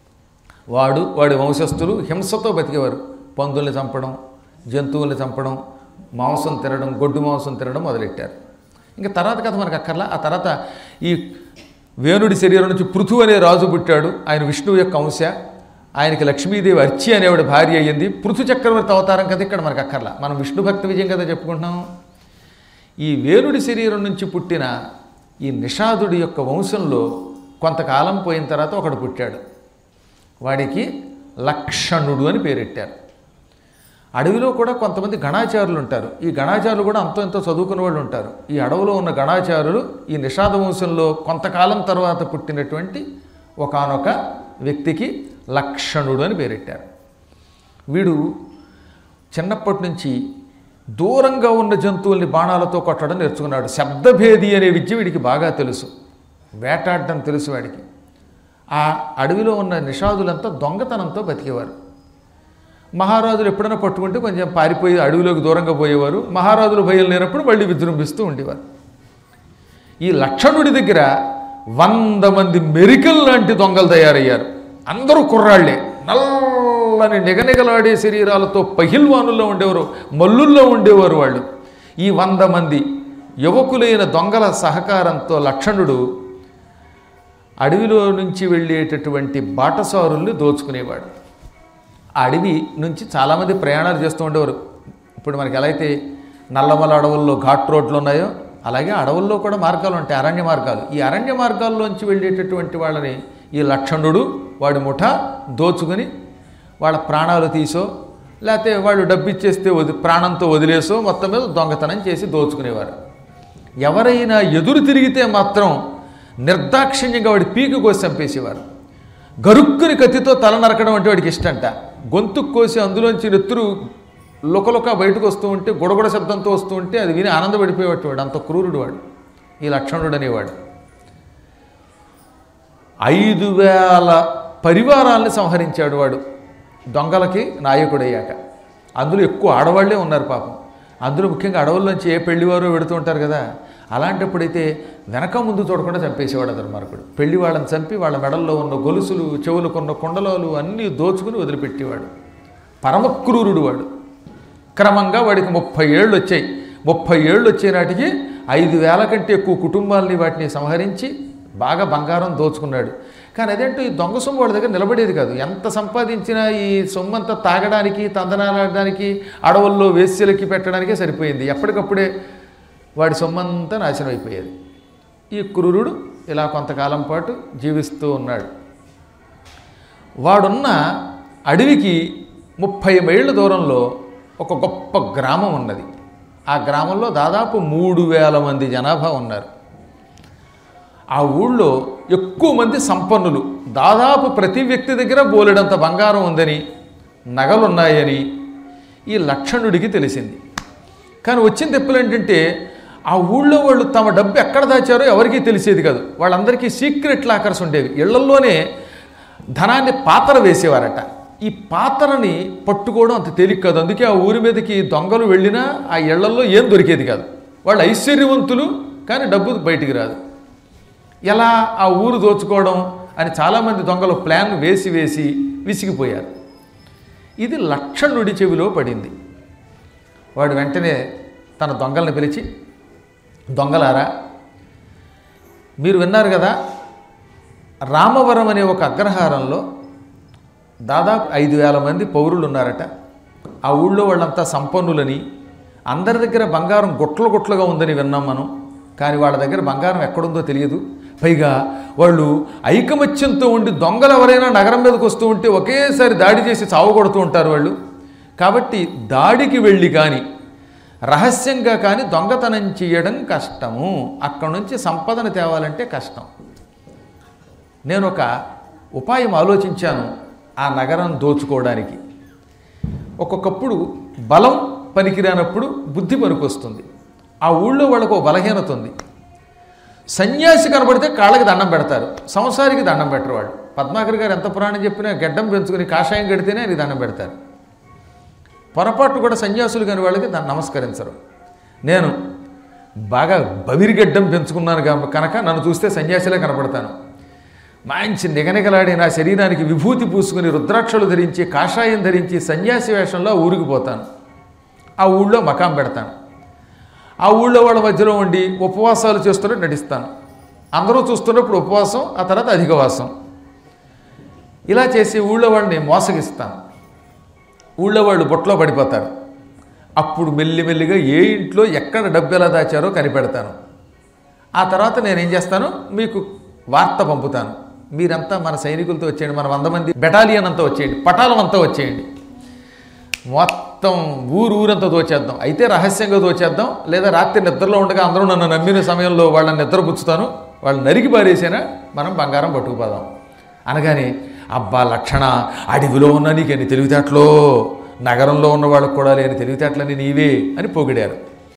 వాడి వంశస్థులు హింసతో బతికేవారు. పందుల్ని చంపడం, జంతువుల్ని చంపడం, మాంసం తినడం, గొడ్డు మాంసం తినడం మొదలెట్టారు. ఇంకా తర్వాత కథ మనకు అక్కర్లా. ఆ తర్వాత ఈ వేణుడి శరీరం నుంచి పృథు అనే రాజు పుట్టాడు. ఆయన విష్ణువు యొక్క అంశ. ఆయనకి లక్ష్మీదేవి అర్చి అనేవాడు భార్య అయ్యింది. పృథు చక్రవర్తి అవతారం కదా ఇక్కడ మనకు అక్కర్లా, మనం విష్ణు భక్తి విజయం కదా చెప్పుకుంటున్నాం. ఈ వేణుడి శరీరం నుంచి పుట్టిన ఈ నిషాదుడి యొక్క వంశంలో కొంతకాలం పోయిన తర్వాత ఒకడు పుట్టాడు. వాడికి లక్షణుడు అని పేరెట్టారు. అడవిలో కూడా కొంతమంది గణాచారులు ఉంటారు. ఈ గణాచారులు కూడా అంతో ఎంతో చదువుకున్న వాళ్ళు ఉంటారు. ఈ అడవిలో ఉన్న గణాచారులు ఈ నిషాద వంశంలో కొంతకాలం తర్వాత పుట్టినటువంటి ఒకానొక వ్యక్తికి లక్షణుడు అని పేరెట్టారు. వీడు చిన్నప్పటి నుంచి దూరంగా ఉన్న జంతువుల్ని బాణాలతో కొట్టడం నేర్చుకున్నాడు. శబ్దభేది అనే విద్య వీడికి బాగా తెలుసు, వేటాడడం తెలుసు వాడికి. ఆ అడవిలో ఉన్న నిషాదులంతా దొంగతనంతో బతికేవారు. మహారాజులు ఎప్పుడైనా పట్టుకుంటే కొంచెం పారిపోయి అడవిలోకి దూరంగా పోయేవారు. మహారాజులు భయం లేనప్పుడు మళ్ళీ విజృంభిస్తూ ఉండేవారు. ఈ లక్షణుడి దగ్గర 100 మంది మెరికల్ లాంటి దొంగలు తయారయ్యారు. అందరూ కుర్రాళ్లే, నల్లని నిగనిగలాడే శరీరాలతో పహిల్వానుల్లో ఉండేవారు, మల్లుల్లో ఉండేవారు వాళ్ళు. ఈ 100 మంది యువకులైన దొంగల సహకారంతో లక్షణుడు అడవిలో నుంచి వెళ్ళేటటువంటి బాటసారుల్ని దోచుకునేవాడు. ఆ అడవి నుంచి చాలామంది ప్రయాణాలు చేస్తూ ఉండేవారు. ఇప్పుడు మనకి ఎలా అయితే నల్లమల అడవుల్లో ఘాట్ రోడ్లు ఉన్నాయో అలాగే అడవుల్లో కూడా మార్గాలు ఉంటాయి, అరణ్య మార్గాలు. ఈ అరణ్య మార్గాల్లోంచి వెళ్ళేటటువంటి వాళ్ళని ఈ లక్షణుడు వాడి ముఠ దోచుకుని వాళ్ళ ప్రాణాలు తీసో లేకపోతే వాళ్ళు డబ్బు ఇచ్చేస్తే ప్రాణంతో వదిలేసో మొత్తం మీద దొంగతనం చేసి దోచుకునేవారు. ఎవరైనా ఎదురు తిరిగితే మాత్రం నిర్దాక్షిణ్యంగా వాడి పీకు కోసి చంపేసేవారు. గరుక్కుని కత్తితో తల నరకడం అంటే వాడికి ఇష్టంట. గొంతుకు కోసి అందులోంచి నెత్తురు లుకలుక బయటకు వస్తూ ఉంటే గొడగొడ శబ్దంతో వస్తూ ఉంటే అది విని ఆనందపడిపోయేవాడు. వాడు అంత క్రూరుడు వాడు, ఈ లక్షణుడు అనేవాడు. 5000 పరివారాలను సంహరించాడు వాడు దొంగలకి నాయకుడయ్యాక. అందులో ఎక్కువ ఆడవాళ్లే ఉన్నారు పాపం. అందులో ముఖ్యంగా అడవుల్లోంచి ఏ పెళ్లివారో వెడుతూ ఉంటారు కదా, అలాంటప్పుడైతే వెనక ముందు చూడకుండా చంపేసేవాడు దుర్మార్గుడు. పెళ్లి వాళ్ళని చంపి వాళ్ళ మెడల్లో ఉన్న గొలుసులు, చెవులకున్న కుండలాలు అన్నీ దోచుకుని వదిలిపెట్టేవాడు. పరమక్రూరుడు వాడు. క్రమంగా వాడికి 30 ఏళ్ళు వచ్చాయి. 30 ఏళ్ళు వచ్చే నాటికి 5000 కంటే ఎక్కువ కుటుంబాలని వాటిని సంహరించి బాగా బంగారం దోచుకున్నాడు. కానీ అదేంటో ఈ దొంగ సొమ్ము వాడి దగ్గర నిలబడేది కాదు. ఎంత సంపాదించినా ఈ సొమ్మంతా తాగడానికి, తందనాలాడడానికి, అడవుల్లో వేశ్యలకి పెట్టడానికే సరిపోయింది. ఎప్పటికప్పుడే వాడి సొమ్మంతా నాశనం అయిపోయేది. ఈ క్రూరుడు ఇలా కొంతకాలం పాటు జీవిస్తూ ఉన్నాడు. వాడున్న అడవికి 30 మైళ్ళ దూరంలో ఒక గొప్ప గ్రామం ఉన్నది. ఆ గ్రామంలో దాదాపు 3000 మంది జనాభా ఉన్నారు. ఆ ఊళ్ళో ఎక్కువ మంది సంపన్నులు. దాదాపు ప్రతి వ్యక్తి దగ్గర బోలెడంత బంగారం ఉందని, నగలున్నాయని ఈ లక్షణుడికి తెలిసింది. కానీ వచ్చిన తెప్పులు ఏంటంటే ఆ ఊళ్ళో వాళ్ళు తమ డబ్బు ఎక్కడ దాచారో ఎవరికీ తెలిసేది కాదు. వాళ్ళందరికీ సీక్రెట్ లాకర్స్ ఉండేవి. ఇళ్లల్లోనే ధనాన్ని పాతర వేసేవారట. ఈ పాతరని పట్టుకోవడం అంత తేలిక కాదు. అందుకే ఆ ఊరి మీదకి దొంగలు వెళ్ళినా ఆ ఇళ్లల్లో ఏం దొరికేది కాదు. వాళ్ళు ఐశ్వర్యవంతులు కానీ డబ్బు బయటికి రాదు. ఎలా ఆ ఊరు దోచుకోవడం అని చాలామంది దొంగలు ప్లాన్ వేసి విసిగిపోయారు. ఇది లక్షణుడి చెవిలో పడింది. వాడు వెంటనే తన దొంగల్ని పిలిచి, దొంగలారా, మీరు విన్నారు కదా, రామవరం అనే ఒక అగ్రహారంలో దాదాపు 5000 మంది పౌరులు ఉన్నారట. ఆ ఊళ్ళో వాళ్ళంతా సంపన్నులని, అందరి దగ్గర బంగారం గుట్లుగా ఉందని విన్నాం మనం. కానీ వాళ్ళ దగ్గర బంగారం ఎక్కడుందో తెలియదు. పైగా వాళ్ళు ఐకమత్యంతో ఉండి దొంగలు ఎవరైనా నగరం మీదకి వస్తూ ఉంటే ఒకేసారి దాడి చేసి చావగొడుతూ ఉంటారు వాళ్ళు. కాబట్టి దాడికి వెళ్ళి కానీ రహస్యంగా కానీ దొంగతనం చేయడం కష్టము. అక్కడి నుంచి సంపదను తేవాలంటే కష్టం. నేను ఒక ఉపాయం ఆలోచించాను ఆ నగరం దోచుకోవడానికి. ఒక్కొక్కప్పుడు బలం పనికిరానప్పుడు బుద్ధి పనికొస్తుంది. ఆ ఊళ్ళో వాళ్ళకు ఒక బలహీనత ఉంది. సన్యాసి కనబడితే కాళ్ళకి దండం పెడతారు, సంసారికి దండం పెట్టరు వాళ్ళు. పద్మాకర్ గారు ఎంత పురాణం చెప్పినా గడ్డం పెంచుకుని కాషాయం కడితేనే అది దండం పెడతారు. పొరపాటు కూడా సన్యాసులు కాని వాళ్ళకి దాన్ని నమస్కరించరు. నేను బాగా బవిరిగడ్డం పెంచుకున్నాను కనుక నన్ను చూస్తే సన్యాసిలా కనపడతాను. మంచి నిగనిగలాడి నా శరీరానికి విభూతి పూసుకుని రుద్రాక్షలు ధరించి కాషాయం ధరించి సన్యాసి వేషంలో ఊరికి పోతాను. ఆ ఊళ్ళో మకాం పెడతాను. ఆ ఊళ్ళో వాళ్ళ మధ్యలో ఉండి ఉపవాసాలు చేస్తున్నట్టు నటిస్తాను. అందరూ చూస్తున్నప్పుడు ఉపవాసం, ఆ తర్వాత అధికవాసం. ఇలా చేసి ఊళ్ళో వాళ్ళని మోసగిస్తాను. ఊళ్ళో వాళ్ళు బొట్లో పడిపోతారు. అప్పుడు మెల్లిమెల్లిగా ఏ ఇంట్లో ఎక్కడ డబ్బు ఎలా దాచారో కనిపెడతాను. ఆ తర్వాత నేనేం చేస్తాను, మీకు వార్త పంపుతాను. మీరంతా మన సైనికులతో వచ్చేయండి, మన 100 మంది బెటాలియన్ అంతా వచ్చేయండి, పటాలం అంతా వచ్చేయండి, మొత్తం ఊరంతా దోచేద్దాం. అయితే రహస్యంగా దోచేద్దాం, లేదా రాత్రి నిద్రలో ఉండగా అందరూ నన్ను నమ్మిన సమయంలో వాళ్ళని నిద్రపుచ్చుతాను, వాళ్ళు నరికి పారేసినా మనం బంగారం పట్టుకుపోదాం అనగానే, అబ్బా లక్షణ, అడవిలో ఉన్నా నీకెన్ని తెలివితేటలో, నగరంలో ఉన్న వాళ్ళకు కూడా లేని తెలివితేటలని నీవే అని పొగిడారు.